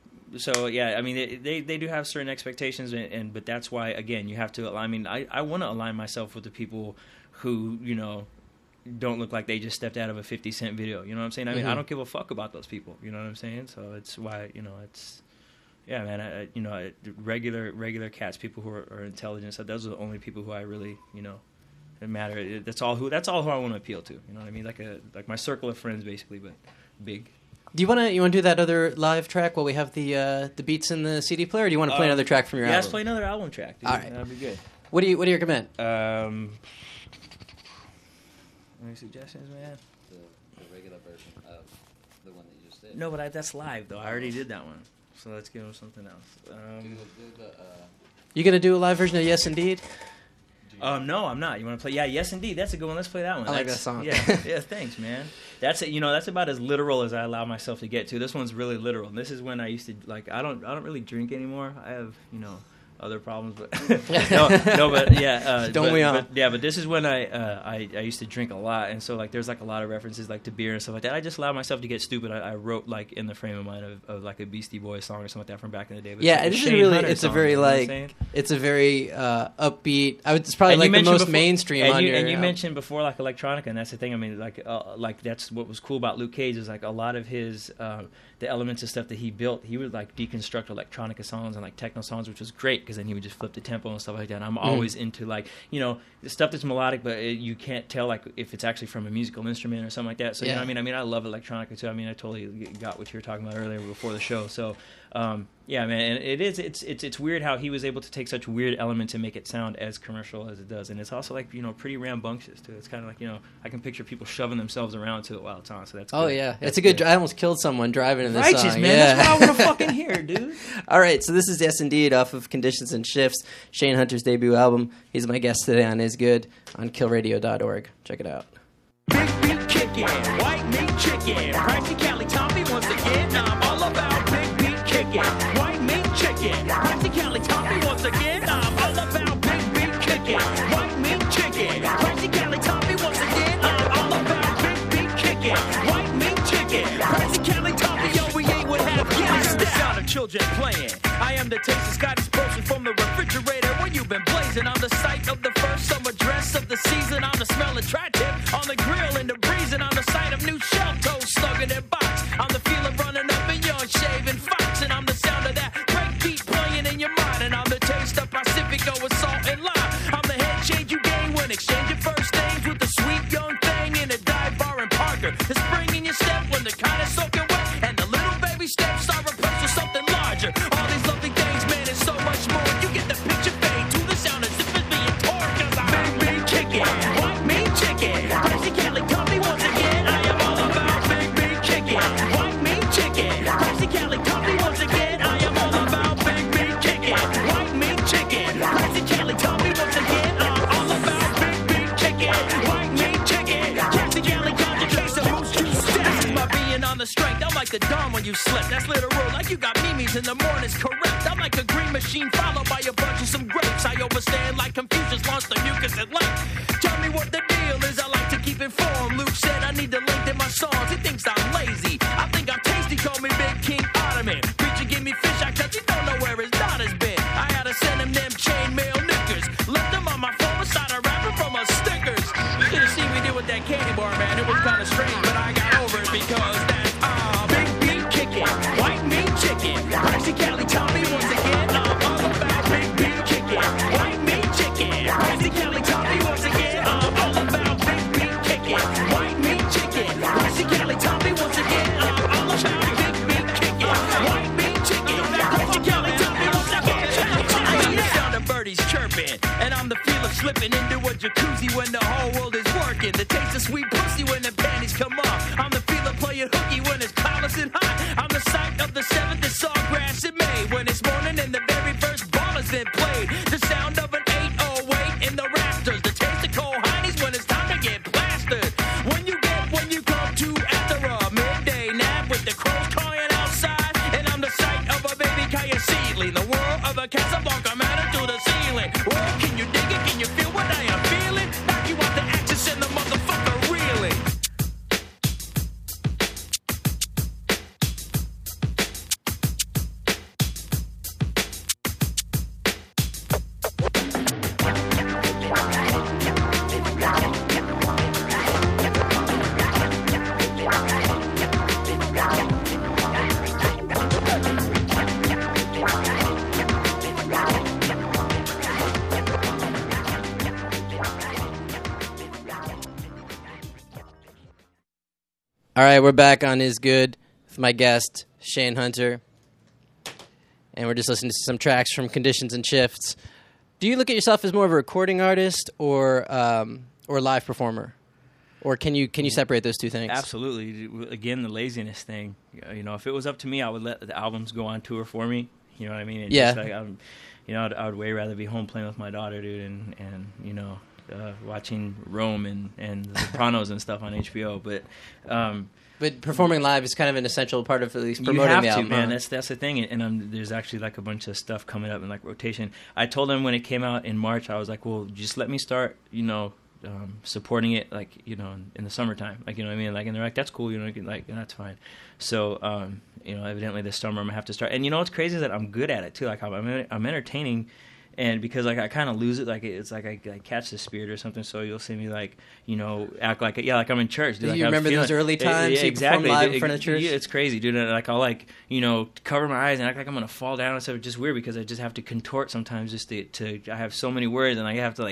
Speaker 6: So yeah, I mean they, they they do have certain expectations, and, and but that's why again you have to. I mean I, I want to align myself with the people who you know don't look like they just stepped out of a fifty Cent video. You know what I'm saying? I mean
Speaker 1: Mhm.
Speaker 6: I don't give a fuck about those people. You know what I'm saying? So it's why you know it's yeah man. I, I- you know I- regular regular cats, people who are, are intelligent. So those are the only people who I really you know that matter. That's all who that's all who I want to appeal to. You know what I mean? Like a like my circle of friends basically, but big.
Speaker 1: Do you want to you want to do that other live track while we have the uh, the beats in the C D player? Or do you want to play
Speaker 6: Um,
Speaker 1: another track from your
Speaker 6: yeah,
Speaker 1: album?
Speaker 6: let's play another album track. Dude.
Speaker 1: All right.
Speaker 6: That'd be good.
Speaker 1: What do you What do you recommend?
Speaker 6: Um, any suggestions, man?
Speaker 7: The, the regular version of the one that you just did.
Speaker 6: No, but I, that's live though. I already did that one, so let's give him something else.
Speaker 7: Do
Speaker 6: Um,
Speaker 7: the, do the, uh,
Speaker 1: You gonna do a live version of Yes Indeed?
Speaker 6: um, no, I'm not. You want to play? Yeah, yes, indeed. That's a good one. Let's play that one.
Speaker 1: I like
Speaker 6: That's-
Speaker 1: that song.
Speaker 6: Yeah, yeah. Thanks, man. That's it. You know, that's about as literal as I allow myself to get to. This one's really literal. And this is when I used to like. I don't. I don't really drink anymore. I have. You know. Other problems, but no, no, but yeah, uh,
Speaker 1: Don't
Speaker 6: but,
Speaker 1: we all?
Speaker 6: But, yeah, but this is when I, uh, I I used to drink a lot, and so like there's like a lot of references like to beer and stuff like that. I just allowed myself to get stupid. I, I wrote like in the frame of mind of, of like a Beastie Boys song or something like that from back in the day. But
Speaker 1: Yeah,
Speaker 6: it's
Speaker 1: this is
Speaker 6: Shane
Speaker 1: really.
Speaker 6: Hunter
Speaker 1: It's a
Speaker 6: song,
Speaker 1: very
Speaker 6: you know what I'm
Speaker 1: like.
Speaker 6: saying?
Speaker 1: It's a very uh, upbeat. I would. It's probably
Speaker 6: And you
Speaker 1: like the
Speaker 6: mentioned
Speaker 1: most
Speaker 6: before-
Speaker 1: mainstream
Speaker 6: and
Speaker 1: on
Speaker 6: you,
Speaker 1: your.
Speaker 6: and you
Speaker 1: album.
Speaker 6: mentioned before like electronica, and that's the thing. I mean, like uh, like that's what was cool about Luke Cage is like a lot of his um, the elements of stuff that he built. He would like deconstruct electronica songs and like techno songs, which was great because then he would just flip the tempo and stuff like that. And I'm always into like you know the stuff that's melodic, but it, you can't tell like if it's actually from a musical instrument or something like that. So you
Speaker 1: Yeah.
Speaker 6: know what I mean. I mean, I love electronica too. I mean, I totally got what you were talking about earlier before the show. So. Um, Yeah, man, and it is. It's it's it's weird how he was able to take such weird elements and make it sound as commercial as it does, and it's also like you know pretty rambunctious too. It's kind of like you know I can picture people shoving themselves around to it while it's on. So that's
Speaker 1: oh
Speaker 6: good.
Speaker 1: yeah,
Speaker 6: that's
Speaker 1: it's a good. good. I almost killed someone driving in this
Speaker 6: Righteous,
Speaker 1: song.
Speaker 6: man.
Speaker 1: Yeah.
Speaker 6: That's what I want to fucking hear, dude.
Speaker 1: All right, so this is Yes Indeed off of Conditions and Shifts, Shane Hunter's debut album. He's my guest today on Is Good on kill radio dot org. Check it out.
Speaker 5: Big beat kicking, white meat chicken, Pricey Cali Tommy once again. I'm all about big beat kicking, white meat chicken, Pricey Cali Tommy once again. I'm all about big beat kicking, white meat chicken, Pricey Cali Tommy once again. I'm all about big beat kicking, white meat chicken, Pricey Cali Tommy. Yo, we ain't with half gas. The sound of children playing. I am the taste of Scottish potion from the refrigerator where you've been blazing. I'm the sight of the first summer dress of the season. I'm the smell attractive on the grill and the breeze, and on the sight of new shell toes snug in their box. I'm the feel of running up in your shaving fox, and I'm the sound of that breakbeat playing in your mind, and I'm the taste of Pacifico with salt and lime. I'm the head change you gain when exchanging first names with the sweet young thing in a dive bar in Parker. The spring in your step when the kind is soaking wet, and the little baby steps are replaced with something larger. All these lovely things, man, and so much more. You get the picture fade to the sound of zipping being torn, cause I'm big beat chicken, white meat chicken, Crazy Cali Tommy once again. I am all about big beat chicken, white meat chicken, Crazy Cali Tommy once again. I am all about big beat chicken, white meat chicken, Crazy Cali Tommy once again. I'm all about big beat chicken, white meat chicken, Crazy Cali Tommy. Taste of moose juice, this is my being on the strength. I'm like the dawn when you slip. That's literal, like you got memes in the mornings, correct. I'm like a green machine followed by a bunch of some grapes. I overstand like Confucius launched the mucus at light. Tell me what the deal is, I like to keep informed. Luke said I need to lengthen my songs. He thinks I'm lazy. I think I'm tasty, call me Big King Ottoman. Preacher give me fish, I cause he don't know where his daughter's been. I had to send him them chainmail knickers. Left them on my phone beside a rapper from a Stickers. You should have seen me do with that candy bar, man. It was kind of strange, but I got over it because that's uh, big beat chicken, white meat chicken, Crazy Cali Tommy once again. I'm all about big beat chicken, white meat chicken, Crazy Cali Tommy once again. I'm all about big beat chicken, white meat chicken, Crazy Cali Tommy once again. I'm all about big beat chicken, white meat chicken, Crazy Cali Tommy once again. I'm the sound of birdies chirping, and I'm the feel of slipping into a jacuzzi when the whole world is working. The taste of sweet pussy when the panties come off. I'm the feel of playing hooky when it's collarless and hot. I'm the sight of the seventh that saw grass in May when it's morning and the very first ball has been played. The sound of an eight oh eight in the rafters. The taste of cold honeys when it's time to get plastered. When you get when you come to after a midday nap with the crows cawing outside, and I'm the sight of a baby kayak seedling. The world of a Casablanca matter to the ceiling. Well, can you dig it? Can you feel what I am feeling? Knock you out the axis and the motherfucker reeling.
Speaker 1: All right, we're back on Is Good with my guest, Shane Hunter. And we're just listening to some tracks from Conditions and Shifts. Do you look at yourself as more of a recording artist or um, or live performer? Or can you can you separate those two things?
Speaker 6: Absolutely. Again, the laziness thing. You know, if it was up to me, I would let the albums go on tour for me. You know what I mean? And
Speaker 1: yeah.
Speaker 6: Just like, I'm, you know, I'd, I would way rather be home playing with my daughter, dude, and, and you know, uh, watching Rome and, and The Sopranos and stuff on H B O. But um,
Speaker 1: but performing live is kind of an essential part of at least promoting
Speaker 6: you have
Speaker 1: the
Speaker 6: to,
Speaker 1: album.
Speaker 6: man.
Speaker 1: Huh?
Speaker 6: That's that's the thing. And um, there's actually like a bunch of stuff coming up in like rotation. I told them when it came out in March, I was like, well, just let me start, you know, um, supporting it, like, you know, in, in the summertime, like, you know what I mean? Like, and they're like, that's cool, you know, like, and that's fine. So, um, you know, evidently this summer I'm gonna have to start. And you know what's crazy is that I'm good at it too. Like, I'm I'm entertaining. And because like I kind of lose it, like it's like I, I catch the spirit or something. So you'll see me like, you know, act like yeah, like I'm in church. Dude.
Speaker 1: Do
Speaker 6: like,
Speaker 1: you
Speaker 6: I'm
Speaker 1: remember
Speaker 6: feeling,
Speaker 1: those early times?
Speaker 6: Yeah, yeah,
Speaker 1: you
Speaker 6: exactly.
Speaker 1: Live
Speaker 6: it,
Speaker 1: in front of church.
Speaker 6: Yeah, it's crazy, dude. And like I'll like you know cover my eyes and act like I'm gonna fall down and stuff. It's just weird because I just have to contort sometimes. Just to, to I have so many words and I have to like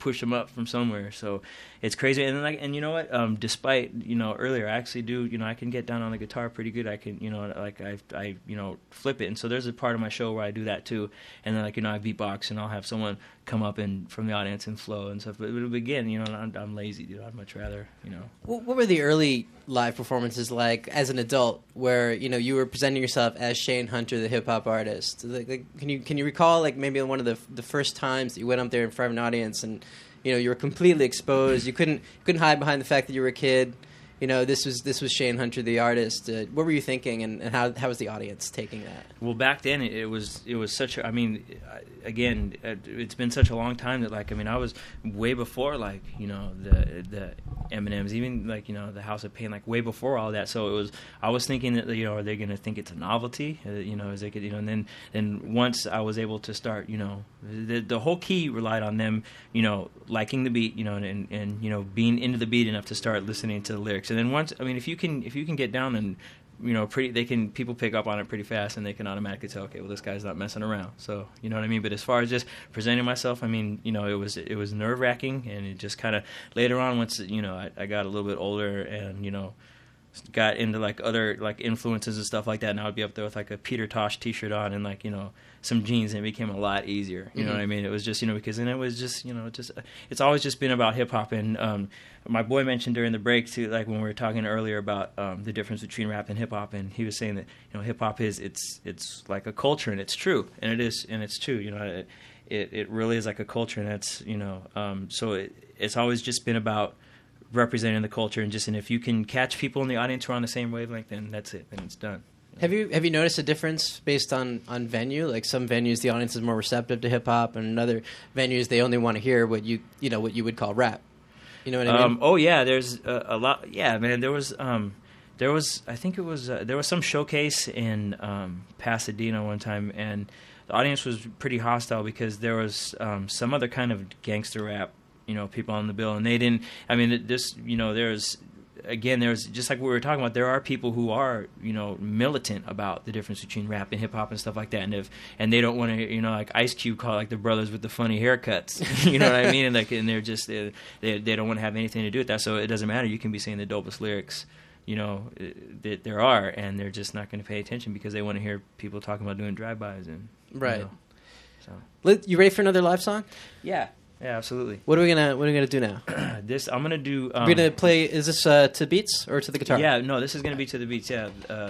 Speaker 6: push them up from somewhere. So it's crazy. And like, and you know what? Um, despite you know earlier, I actually do. You know, I can get down on the guitar pretty good. I can, you know, like I, I, you know, flip it. And so there's a part of my show where I do that too. And then like you know, I beatbox and I'll have someone come up and from the audience and flow and stuff. But again, you know, I'm, I'm lazy, dude. I'd much rather, you know.
Speaker 1: What, what were the early live performances like as an adult, where you know you were presenting yourself as Shane Hunter, the hip hop artist? Like, like, can you can you recall like maybe one of the the first times that you went up there in front of an audience and you know you were completely exposed? You couldn't couldn't hide behind the fact that you were a kid. You know, this was this was Shane Hunter, the artist. Uh, what were you thinking, and, and how how was the audience taking that?
Speaker 6: Well, back then it, it was it was such a. I mean, again, it's been such a long time that like I mean I was way before like you know the the Eminems, even like you know the House of Pain, like way before all that. So it was I was thinking that you know are they going to think it's a novelty? Uh, you know, is they could you know and then then once I was able to start you know the the whole key relied on them you know liking the beat you know and and, and you know being into the beat enough to start listening to the lyrics. And then once, I mean, if you can, if you can get down and, you know, pretty, they can, people pick up on it pretty fast, and they can automatically tell, okay, well, this guy's not messing around. So, you know what I mean. But as far as just presenting myself, I mean, you know, it was, it was nerve wracking, and it just kind of later on, once you know, I, I got a little bit older, and you know, got into like other like influences and stuff like that, and I would be up there with like a Peter Tosh T-shirt on and like you know some jeans, and it became a lot easier. You mm-hmm. know what I mean? It was just you know because then it was just you know just it's always just been about hip hop. And um, my boy mentioned during the break too, like when we were talking earlier about um, the difference between rap and hip hop, and he was saying that you know hip hop is it's it's like a culture, and it's true, and it is and it's true. You know, it it, it really is like a culture, and that's you know um, so it, it's always just been about representing the culture, and just and if you can catch people in the audience who are on the same wavelength, then that's it, then it's done.
Speaker 1: Have you have you noticed a difference based on, on venue? Like some venues, the audience is more receptive to hip hop, and in other venues, they only want to hear what you you know what you would call rap. You know what I mean?
Speaker 6: Um, oh yeah, there's a, a lot. Yeah, man, there was um, there was I think it was uh, there was some showcase in um, Pasadena one time, and the audience was pretty hostile because there was um, some other kind of gangster rap. You know, people on the bill, and they didn't. I mean, this. You know, there's again, there's just like we were talking about. There are people who are, you know, militant about the difference between rap and hip hop and stuff like that, and if and they don't want to, you know, like Ice Cube called like the brothers with the funny haircuts. You know what I mean? And like, and they're just they they, they don't want to have anything to do with that. So it doesn't matter. You can be saying the dopest lyrics, you know, that there are, and they're just not going to pay attention because they want to hear people talking about doing drive-bys and
Speaker 1: right.
Speaker 6: You know, so
Speaker 1: you ready for another live song?
Speaker 6: Yeah. Yeah, absolutely.
Speaker 1: What are we gonna What are we gonna do now?
Speaker 6: this I'm gonna do. Um,
Speaker 1: We're gonna play. Is this uh, to beats or to the guitar?
Speaker 6: Yeah, no, this is gonna be to the beats. Yeah, uh,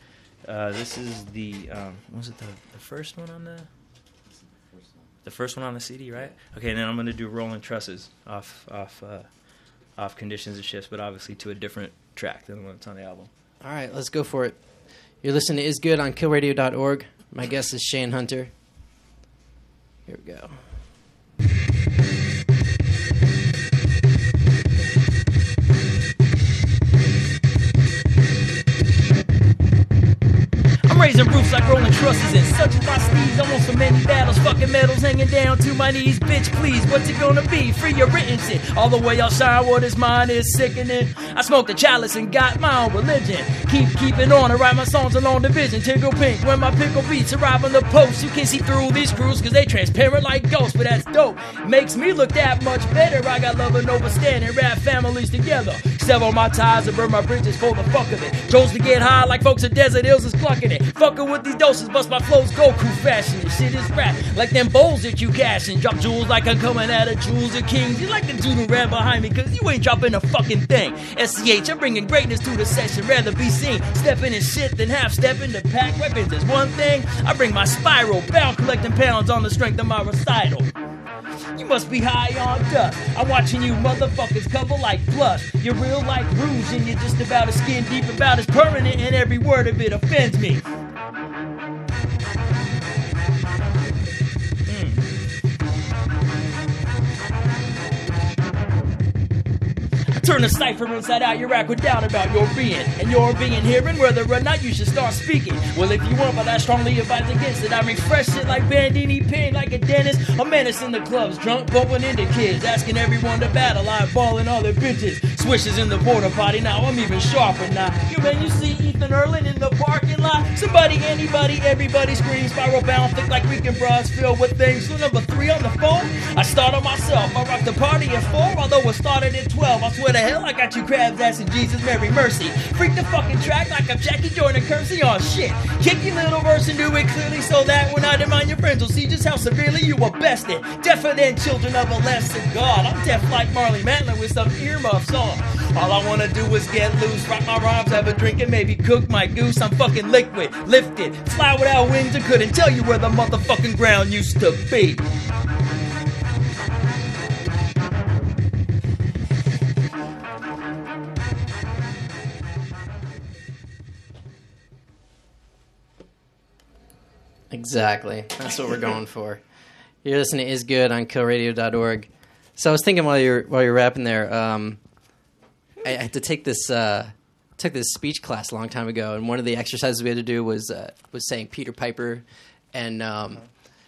Speaker 6: uh, this is the um, what was it the the first one on the the first one on the C D, right? Okay, and then I'm gonna do Rolling Trusses off off uh, off Conditions and Shifts, but obviously to a different track than the one that's on the album.
Speaker 1: All right, let's go for it. You're listening to Is Good on kill radio dot org. My guest is Shane Hunter. Here we go.
Speaker 5: I'm raising roofs like rolling trusses and such as my steeds. I want so many battles, fucking medals hanging down to my knees. Bitch, please, what's it gonna be? Free your written shit. All the way I'll shine, what is mine is sickening. I smoke the chalice and got my own religion. Keep keeping on, I write my songs along division. Tingle pink when my pickle beats arrive on the post. You can see through these screws cause they transparent like ghosts. But that's dope, makes me look that much better. I got love and overstanding, rap families together. Sever my ties and burn my bridges for the fuck of it. Chose to get high like folks at Desert Hills is plucking it. Fucking with these doses, bust my flows Goku fashion. This shit is rap, like them bowls that you cashin'. Drop jewels like I'm coming out of Jewels of Kings. You like the dude who ran behind me, cause you ain't dropping a fucking thing. S C H, I'm bringing greatness to the session. Rather be seen stepping in shit than half stepping to pack weapons. There's one thing, I bring my spiral, bound collecting pounds on the strength of my recital. You must be high on dust. I'm watching you motherfuckers cover like plush. You're real like rouge and you're just about as skin deep, about as permanent, and every word of it offends me. Turn the cipher inside out your act with doubt about your being and your being hearing whether or not you should start speaking. Well, if you want, but I strongly advise against it. I refresh it like Bandini Pin, like a dentist. A menace in the clubs, drunk, bumping into kids, asking everyone to battle, eyeballing all their bitches. Swishes in the border potty, now I'm even sharper now. You man, you see Ethan Erlin in the parking lot. Somebody, anybody, everybody screams. Spiral bound, thick like weekend bras filled with things. So number three on the phone, I started myself. I rocked the party at four, although it started at twelve. I swear to hell, I got you crabs, ass, and Jesus, Mary, mercy. Freak the fucking track like I'm Jackie Jordan Kersey on shit. Kick your little verse and do it clearly so that when I demand your friends will see just how severely you were bested. Deafer than children of a lesser God. I'm deaf like Marley Matlin with some earmuffs on. All I wanna do is get loose, rock my rhymes, have a drink, and maybe cook my goose. I'm fucking liquid, lifted, fly without wings, and couldn't tell you where the motherfucking ground used to be.
Speaker 1: Exactly. That's what we're going for. You're listening to Is Good on kill radio dot org. So I was thinking while you're while you're rapping there, um, I, I had to take this uh, took this speech class a long time ago, and one of the exercises we had to do was uh, was saying Peter Piper, and um,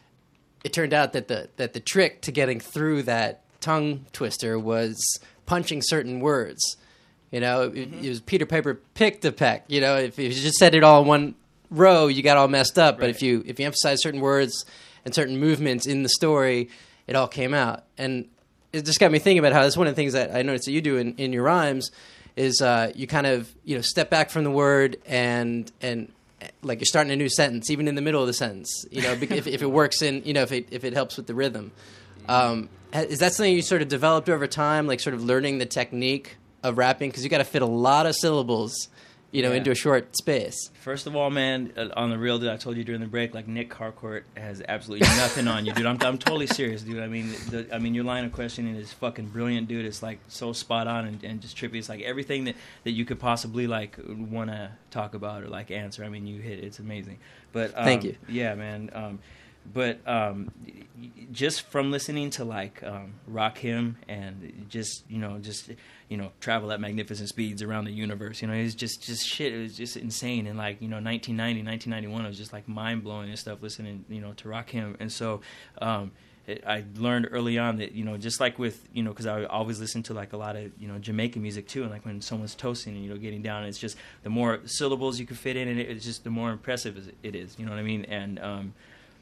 Speaker 1: it turned out that the that the trick to getting through that tongue twister was punching certain words. You know, it, mm-hmm. it was Peter Piper picked a peck. You know, if, if you just said it all in one row, you got all messed up. Right. But if you if you emphasize certain words and certain movements in the story, it all came out. And it just got me thinking about how that's one of the things that I noticed that you do in, in your rhymes is uh, you kind of you know step back from the word and and like you're starting a new sentence even in the middle of the sentence. You know, if if it works in you know if it if it helps with the rhythm. Um, is that something you sort of developed over time, like sort of learning the technique of rapping? Because you got to fit a lot of syllables, you know, yeah. into a short space.
Speaker 6: First of all, man, uh, on the real, dude, I told you during the break, like Nick Harcourt has absolutely nothing on you, dude. I'm I'm totally serious, dude. I mean, the, I mean, your line of questioning is fucking brilliant, dude. It's like so spot on and, and just trippy. It's like everything that, that you could possibly like want to talk about or like answer. I mean, you hit it. It's amazing. But um,
Speaker 1: thank you.
Speaker 6: Yeah, man. Um, but um, just from listening to like um, Rakim and just you know just. you know, travel at magnificent speeds around the universe. You know, it's just, just shit. It was just insane. And like, you know, nineteen ninety, nineteen ninety-one, it was just like mind blowing and stuff listening, you know, to Rakim. And so, um, it, I learned early on that, you know, just like with, you know, cause I always listen to like a lot of, you know, Jamaican music too. And like when someone's toasting and, you know, getting down, it's just the more syllables you can fit in and it, it's just the more impressive it is, you know what I mean? And, um,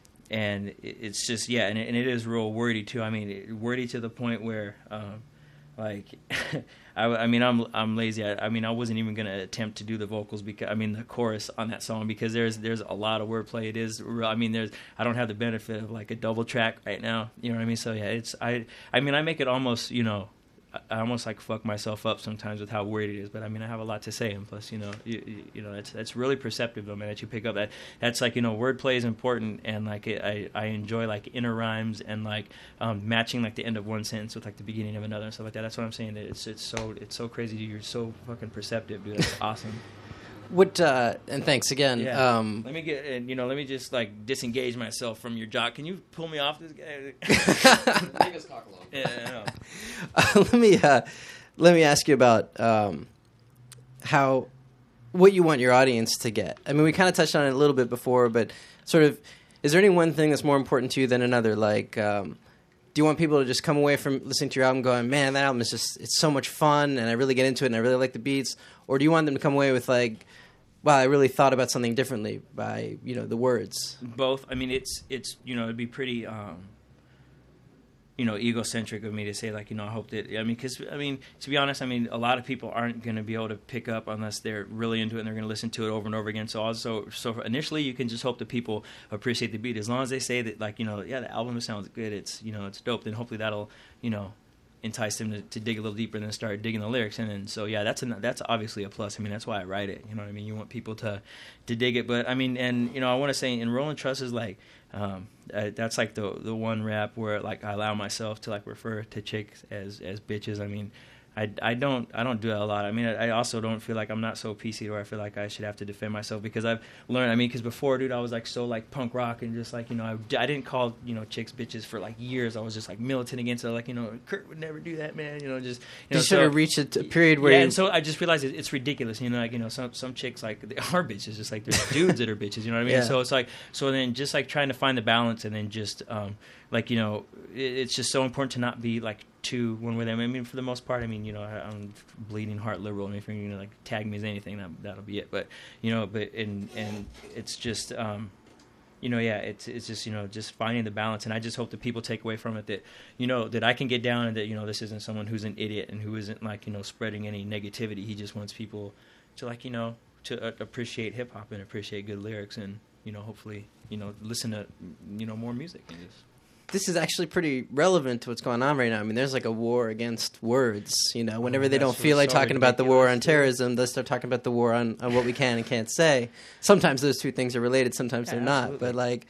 Speaker 6: and it's just, yeah. And it, and it is real wordy too. I mean, it, wordy to the point where, um, Like, I, I mean, I'm I'm lazy. I, I mean, I wasn't even gonna attempt to do the vocals because I mean the chorus on that song because there's there's a lot of wordplay. It is. I mean, there's I don't have the benefit of like a double track right now. You know what I mean? So yeah, it's I I mean I make it almost you know. I almost like fuck myself up sometimes with how weird it is, but I mean I have a lot to say, and plus you know you, you, you know that's that's really perceptive though, man. That you pick up that that's like you know wordplay is important, and like it, I I enjoy like inner rhymes and like um, matching like the end of one sentence with like the beginning of another and stuff like that. That's what I'm saying. That it's it's so it's so crazy. You're so fucking perceptive, dude. That's awesome.
Speaker 1: What uh, and thanks again.
Speaker 6: Yeah.
Speaker 1: Um,
Speaker 6: let me get and you know let me just like disengage myself from your jock. Can you pull me off this guy?
Speaker 7: Leave his cock alone.
Speaker 6: Yeah, I know.
Speaker 1: Uh, let me uh, let me ask you about um, how what you want your audience to get. I mean, we kind of touched on it a little bit before, but sort of, is there any one thing that's more important to you than another? Like, um, do you want people to just come away from listening to your album going, "Man, that album is just it's so much fun, and I really get into it, and I really like the beats," or do you want them to come away with like, "Wow, I really thought about something differently by you know the words"?
Speaker 6: Both. I mean, it's it's you know it'd be pretty. Um, you know, egocentric of me to say, like, you know, I hope that, I mean, because, I mean, to be honest, I mean, a lot of people aren't going to be able to pick up unless they're really into it and they're going to listen to it over and over again. So also, so initially you can just hope that people appreciate the beat. As long as they say that, like, you know, yeah, the album sounds good, it's, you know, it's dope, then hopefully that'll, you know, entice them to, to dig a little deeper and then start digging the lyrics in. And so, yeah, that's an, that's obviously a plus. I mean, that's why I write it. You know what I mean? You want people to, to dig it. But, I mean, and, you know, I want to say, in Rolling Trust is like, Um, uh, that's like the the one rap where like I allow myself to like refer to chicks as as bitches. I mean, I, I don't I don't do that a lot. I mean, I, I also don't feel like I'm not so P C where I feel like I should have to defend myself because I've learned. I mean, because before, dude, I was like so like punk rock and just like you know I, I didn't call you know chicks bitches for like years. I was just like militant against it. Like you know Kurt would never do that, man. You know just you know,
Speaker 1: you sort
Speaker 6: so,
Speaker 1: of reached a t- period where
Speaker 6: yeah.
Speaker 1: you...
Speaker 6: And so I just realized it, it's ridiculous. You know, like you know some some chicks like they are bitches, just like there's dudes that are bitches. You know what I mean?
Speaker 1: Yeah.
Speaker 6: So it's like so then just like trying to find the balance and then just um, like, you know, it, it's just so important to not be like too one with them. I mean, for the most part, I mean, you know, I, I'm bleeding heart liberal. And if you're gonna like tag me as anything, that that'll be it. But you know, but and and it's just. Um, You know, yeah, it's it's just, you know, just finding the balance. And I just hope that people take away from it that, you know, that I can get down and that, you know, this isn't someone who's an idiot and who isn't, like, you know, spreading any negativity. He just wants people to, like, you know, to uh, appreciate hip-hop and appreciate good lyrics and, you know, hopefully, you know, listen to, you know, more music. And just...
Speaker 1: This is actually pretty relevant to what's going on right now. I mean, there's like a war against words. You know, whenever
Speaker 6: Oh,
Speaker 1: they don't
Speaker 6: that's
Speaker 1: feel like
Speaker 6: so
Speaker 1: talking about the war on
Speaker 6: ridiculous,
Speaker 1: terrorism, they start talking about the war on, on what we can and can't say. Sometimes those two things are related, sometimes
Speaker 6: Yeah,
Speaker 1: they're not.
Speaker 6: absolutely.
Speaker 1: But like,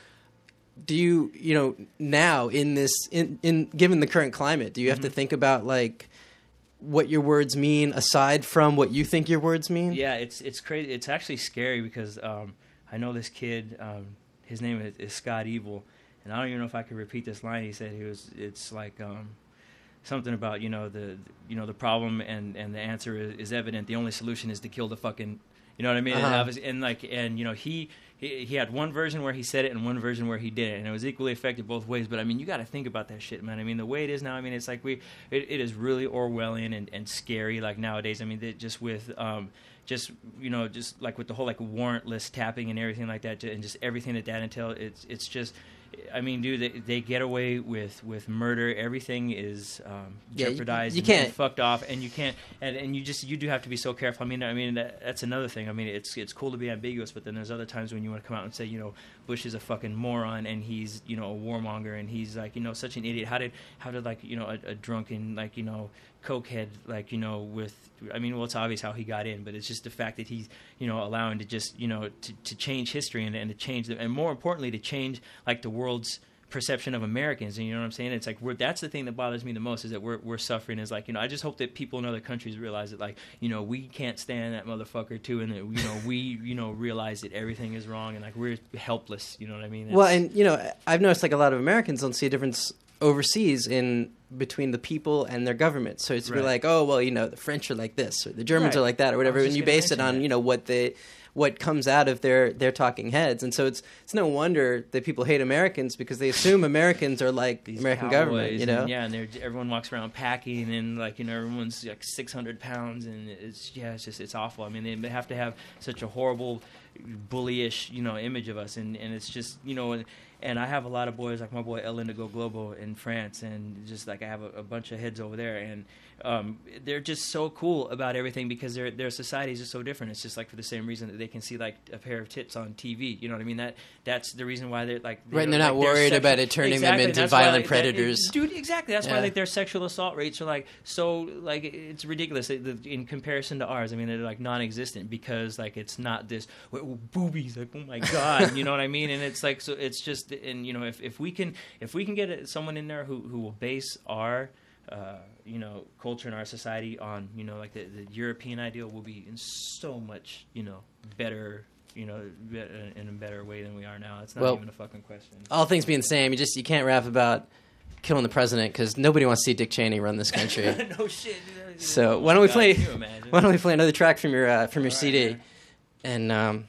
Speaker 1: do you, you know, now in this, in, in given the current climate, do you have
Speaker 6: Mm-hmm.
Speaker 1: to think about like what your words mean aside from what you think your words mean?
Speaker 6: Yeah, it's it's crazy. It's actually scary because um, I know this kid. Um, his name is, is Scott Evil, and I don't even know if I could repeat this line. He said he was. It's like um, something about you know the you know the problem and, and the answer is, is evident. The only solution is to kill the fucking. You know what I mean?
Speaker 1: Uh-huh.
Speaker 6: And, I was, and like and you know he. He, he had one version where he said it and one version where he didn't, and it was equally effective both ways. But I mean, you got to think about that shit, man. I mean, the way it is now, I mean, it's like we, it, it is really Orwellian and, and scary. Like nowadays, I mean, they, just with, um, just you know, just like with the whole like warrantless tapping and everything like that, and just everything that that entails. It's it's just, I mean, dude, they, they get away with, with murder. Everything is um,
Speaker 1: Yeah, you-
Speaker 6: jeopardized.
Speaker 1: you
Speaker 6: and,
Speaker 1: can't-
Speaker 6: and fucked off, and you can't, and, and you just you do have to be so careful. I mean, I mean that, that's another thing. I mean, it's it's cool to be ambiguous, but then there's other times when you want to come out and say, you know, Bush is a fucking moron and he's you know a warmonger and he's like you know such an idiot. How did how did like you know a, a drunken like you know cokehead like you know with I mean well it's obvious how he got in, but it's just the fact that he's you know allowing to just you know to, to change history and, and to change the, and more importantly to change like the world's perception of Americans. And you know what I'm saying? It's like we're that's the thing that bothers me the most is that we're we're suffering. Is like you know I just hope that people in other countries realize that like you know we can't stand that motherfucker too, and that you know we you know realize that everything is wrong and like we're helpless. You know what I mean?
Speaker 1: Well,
Speaker 6: It's-
Speaker 1: and you know, I've noticed like a lot of Americans don't see a difference overseas in between the people and their government. So it's to be
Speaker 6: Right.
Speaker 1: like, oh, well, you know, the French are like this, or the Germans
Speaker 6: Right.
Speaker 1: are like that, or
Speaker 6: I
Speaker 1: whatever,
Speaker 6: was
Speaker 1: and
Speaker 6: just
Speaker 1: you
Speaker 6: gonna
Speaker 1: base it
Speaker 6: mention
Speaker 1: on
Speaker 6: that.
Speaker 1: you know what they what comes out of their their talking heads. And so it's it's no wonder that people hate Americans because they assume Americans are like
Speaker 6: these
Speaker 1: American
Speaker 6: cowboys
Speaker 1: government, you know.
Speaker 6: and, yeah, and they're, everyone walks around packing, and like you know, everyone's like six hundred pounds, and it's yeah, it's just it's awful. I mean, they have to have such a horrible, bullyish, you know, image of us, and, and it's just you know, and, and I have a lot of boys like my boy El Indigo Globo in France, and just like I have a, a bunch of heads over there, and um, they're just so cool about everything because their their societies are so different. It's just like for the same reason that they can see like a pair of tits on T V. You know what I mean? That that's the reason why they're like
Speaker 1: Right, and they're not
Speaker 6: like,
Speaker 1: worried
Speaker 6: sexual-
Speaker 1: about it turning them
Speaker 6: Exactly,
Speaker 1: into
Speaker 6: that's why,
Speaker 1: violent
Speaker 6: like, that-
Speaker 1: predators.
Speaker 6: dude, exactly. That's why
Speaker 1: Yeah.
Speaker 6: like their sexual assault rates are like so like it's ridiculous in comparison to ours. I mean, they're like non-existent because like it's not this well, boobies. Like oh my god, you know what I mean? And it's like so it's just and you know if, if we can if we can get someone in there who who will base our uh, you know culture and our society on you know like the, the European ideal, will be in so much you know better. You know, be- in a better way than we are now. It's not
Speaker 1: Well,
Speaker 6: even a fucking question.
Speaker 1: All things being the same, you just you can't rap about killing the president because nobody wants to see Dick Cheney run this country.
Speaker 6: No shit. dude.
Speaker 1: So
Speaker 6: Oh
Speaker 1: why don't we
Speaker 6: God,
Speaker 1: play?
Speaker 6: can you imagine?
Speaker 1: Why don't we play another track from your uh, from your
Speaker 6: All
Speaker 1: C D?
Speaker 6: right, man.
Speaker 1: And um,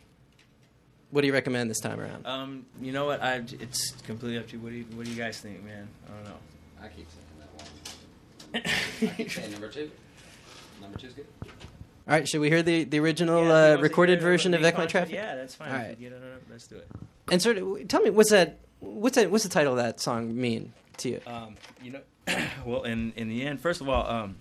Speaker 1: what do you recommend this time around?
Speaker 6: Um, you know what? I it's completely up to you. What do you What do you guys think, man? I don't know.
Speaker 7: I keep saying that one. I keep saying number two. Number two's good.
Speaker 1: All right, should we hear the the original
Speaker 6: Yeah,
Speaker 1: uh,
Speaker 6: you know,
Speaker 1: recorded
Speaker 6: the-
Speaker 1: version of
Speaker 6: the
Speaker 1: Echo
Speaker 6: content-
Speaker 1: Traffic?
Speaker 6: Yeah, that's fine.
Speaker 1: All right.
Speaker 6: You know, no, no, let's do it.
Speaker 1: And sort of tell me what's that? What's that? What's the title of that song mean to you?
Speaker 6: Um, you know, well, in in the end, first of all, um,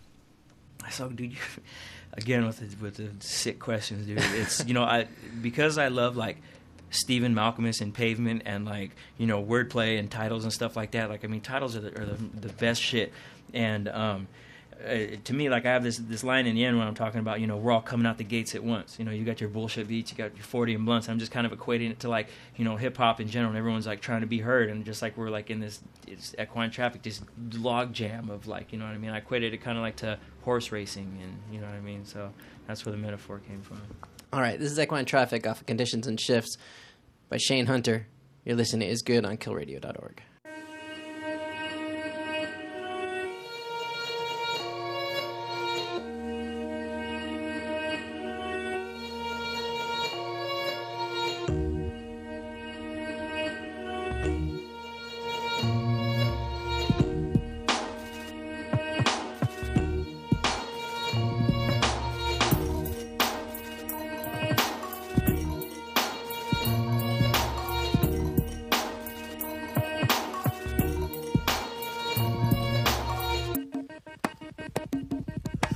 Speaker 6: I saw, dude, you, again with the, with the sick questions, dude. It's you know, I because I love like Stephen Malcolmus and Pavement and like you know wordplay and titles and stuff like that. Like I mean, titles are the, are the, the best shit. And um, uh, to me, like I have this this line in the end when I'm talking about you know we're all coming out the gates at once. You know, you got your bullshit beats, you got your forty and blunts. I'm just kind of equating it to like you know hip hop in general. And everyone's like trying to be heard, and just like we're like in this it's equine traffic, this log jam of like you know what I mean. I equated it kind of like to horse racing, and you know what I mean. So that's where the metaphor came from.
Speaker 1: All right, this is Equine Traffic off of Conditions and Shifts by Shane Hunter. You're listening to Is Good on kill radio dot org.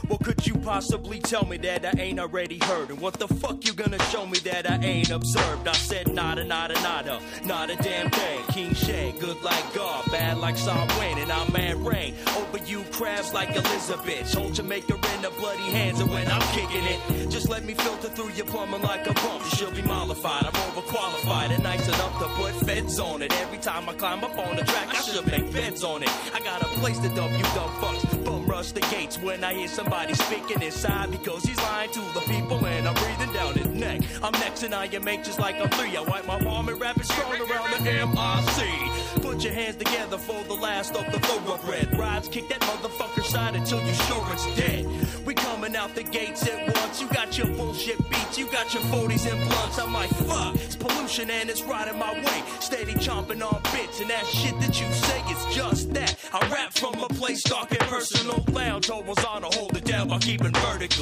Speaker 5: What could you possibly tell me that I ain't already heard? And what the fuck you gonna show me that I ain't observed? I said nada, nada, nada, not a damn thing. King Shay, good like God, bad like Sam Wayne, and I'm Mad Rain. Over you crabs like Elizabeth. Hold Jamaica in the bloody hands, and when I'm kicking it, just let me filter through your plumbing like a pump. You should be mollified, I'm overqualified and nice enough to put feds on it. Every time I climb up on the track, I should make beds on it. I got a place to dump you dumb fucks. Bum rush the gates when I hear somebody speaking inside, because he's lying to the people and I'm breathing down his neck. I'm next and I am just like I'm three. I wipe my palm and wrap it strong around the M I C. Put your hands together for the last of the thoroughbred. Rides, kick that motherfucker side until you sure it's dead. We coming out the gates at once. You got your bullshit beats, you got your forties and blunts. I'm like, fuck, it's pollution and it's right in my way. Steady chomping on bits, and that shit that you say is just that. I rap from a place dark and personal. Lounge almost on to hold it down by keeping vertical.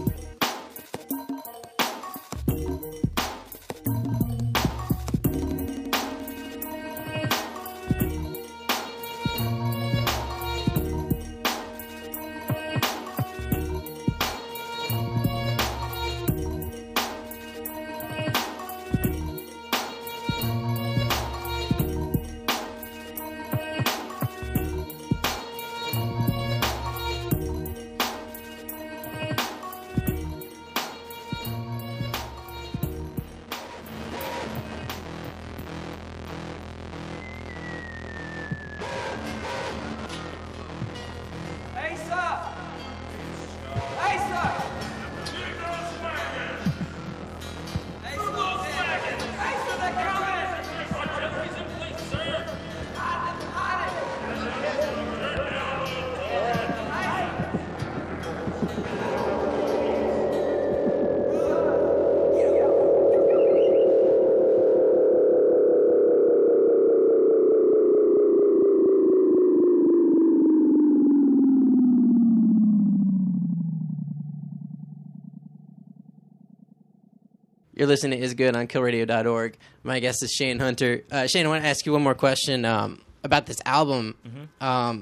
Speaker 1: You're listening to Is Good on kill radio dot org. My guest is Shane Hunter. Uh, Shane, I want to ask you one more question um, about this album. Mm-hmm. Um,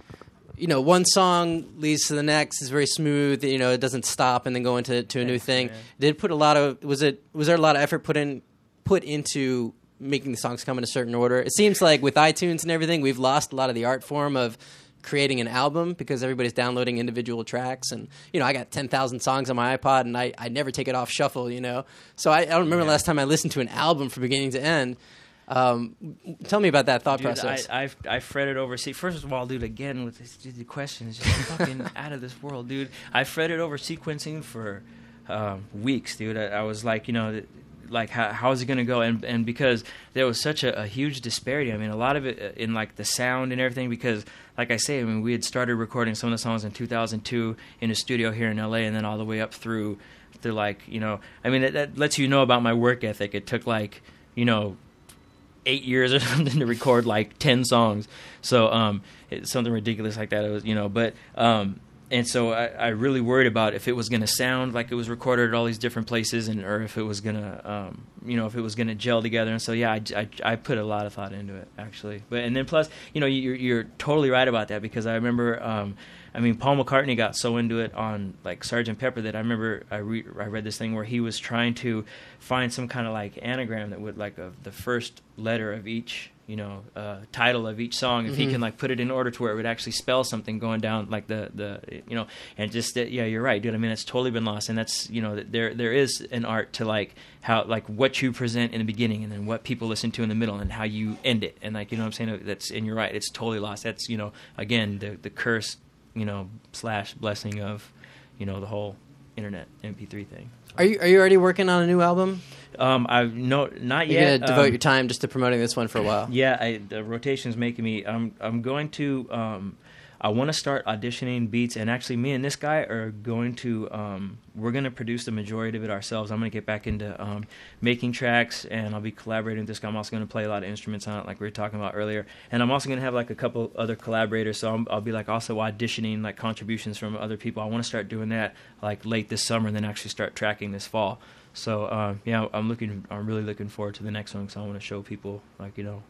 Speaker 1: you know, one song leads to the next. It's very smooth. You know, it doesn't stop and then go into to a new thing. Man. Did it put a lot of was it was there a lot of effort put in put into making the songs come in a certain order? It seems like with iTunes and everything, we've lost a lot of the art form of creating an album because everybody's downloading individual tracks. And, you know, I got ten thousand songs on my iPod and I, I never take it off shuffle, you know. So I, I don't remember yeah. the last time I listened to an album from beginning to end. Um, tell me about that thought
Speaker 6: dude,
Speaker 1: process.
Speaker 6: I, I've, I fretted over. See, first of all, dude, again, with this, dude, the question is just fucking out of this world, dude. I fretted over sequencing for um, weeks, dude. I, I was like, you know, like how how is it going to go? And and because there was such a, a huge disparity. I mean, a lot of it in like the sound and everything. Because like I say, I mean, we had started recording some of the songs in two thousand two in a studio here in L A, and then all the way up through to like, you know, I mean, that, that lets you know about my work ethic. It took like, you know, eight years or something to record like ten songs. So um, it's something ridiculous like that. It was, you know, but um, and so I, I really worried about if it was going to sound like it was recorded at all these different places, and or if it was going to, um, you know, if it was going to gel together. And so yeah, I, I, I put a lot of thought into it actually. But and then plus, you know, you're you're totally right about that, because I remember. Um, I mean, Paul McCartney got so into it on like Sergeant Pepper that I remember I, re- I read this thing where he was trying to find some kind of like anagram that would like a, the first letter of each, you know, uh, title of each song. If mm-hmm. he can like put it in order to where it would actually spell something going down like the, the you know, and just uh, yeah, you're right, dude. I mean, it's totally been lost, and that's, you know, there there is an art to like how like what you present in the beginning and then what people listen to in the middle and how you end it, and like, you know what I'm saying, that's, and you're right, it's totally lost. That's, you know, again the the curse, you know, slash blessing of, you know, the whole internet M P three thing. So.
Speaker 1: Are you are you already working on a new album?
Speaker 6: Um, I no, not
Speaker 1: You're
Speaker 6: yet.
Speaker 1: You're gonna devote
Speaker 6: um,
Speaker 1: your time just to promoting this one for a while.
Speaker 6: Yeah, I, the rotation's making me. I'm I'm going to. Um, I want to start auditioning beats, and actually, me and this guy are going to. Um, we're going to produce the majority of it ourselves. I'm going to get back into um, making tracks, and I'll be collaborating with this guy. I'm also going to play a lot of instruments on it, like we were talking about earlier. And I'm also going to have like a couple other collaborators. So I'm, I'll be like also auditioning like contributions from other people. I want to start doing that like late this summer, and then actually start tracking this fall. So uh, yeah, I'm looking. I'm really looking forward to the next one, because I want to show people like, you know,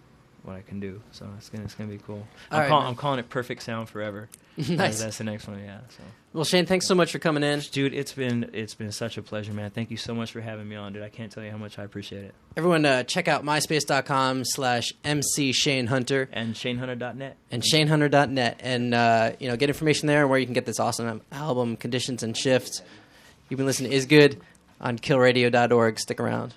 Speaker 6: what I can do. So it's gonna it's gonna be cool.
Speaker 1: All
Speaker 6: I'm,
Speaker 1: right,
Speaker 6: call,
Speaker 1: man.
Speaker 6: I'm calling it Perfect Sound Forever.
Speaker 1: Nice.
Speaker 6: That's the next one. Yeah. So.
Speaker 1: Well, Shane, thanks so much for coming in.
Speaker 6: Dude, it's been it's been such a pleasure, man. Thank you so much for having me on, dude. I can't tell you how much I appreciate it.
Speaker 1: Everyone, uh, check out myspace.com slash MC Shane Hunter
Speaker 6: And Shane Hunter dot net.
Speaker 1: and Shane Hunter dot net, and uh, you know, get information there and where you can get this awesome album, Conditions and Shifts. You've been listening to Is Good on kill radio dot org. Stick around.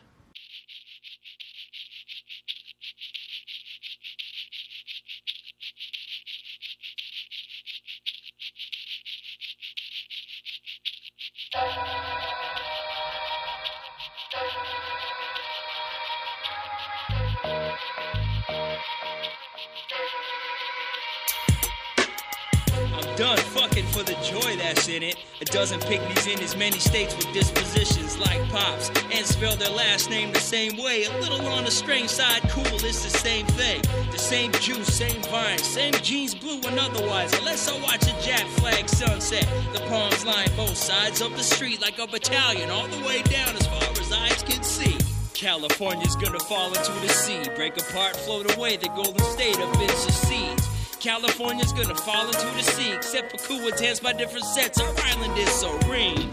Speaker 5: Done fucking for the joy that's in it. A dozen pygmies in as many states with dispositions like Pops, and spell their last name the same way. A little on the strange side, cool, it's the same thing. The same juice, same vine, same jeans, blue and otherwise. Unless I watch a Jack Flag sunset. The palms line both sides of the street like a battalion, all the way down as far as eyes can see. California's gonna fall into the sea, break apart, float away, the golden state of it secedes. California's gonna fall into the sea, except for cool dance by different sets. Our island is serene.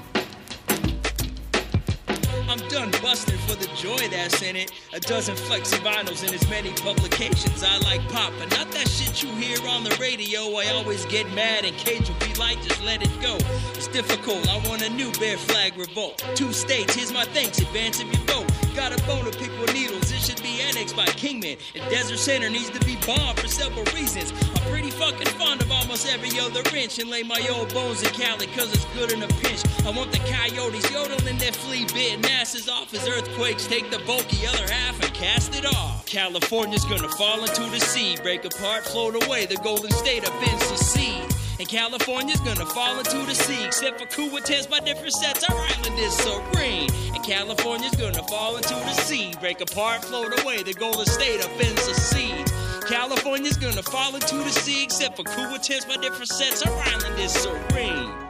Speaker 5: I'm done busting for the joy that's in it. A dozen flexi vinyls in as many publications. I like pop, but not that shit you hear on the radio. I always get mad and Cage will be like, just let it go. It's difficult, I want a new Bear Flag revolt. Two states, here's my thanks, advance if you vote. Got a bone to pick with needles, it should be annexed by Kingman. And Desert Center needs to be bombed for several reasons. I'm pretty fucking fond of almost every other inch, and lay my old bones in Cali cause it's good in a pinch. I want the coyotes yodeling their flea-bitten asses off as earthquakes take the bulky other half and cast it off. California's gonna fall into the sea, break apart, float away, the golden state of Vince secedes. And California's gonna fall into the sea, except for cool tents by different sets. Our island is serene. And California's gonna fall into the sea, break apart, float away, the golden state of Vince secedes. California's gonna fall into the sea, except for cool tents by different sets. Our island is serene.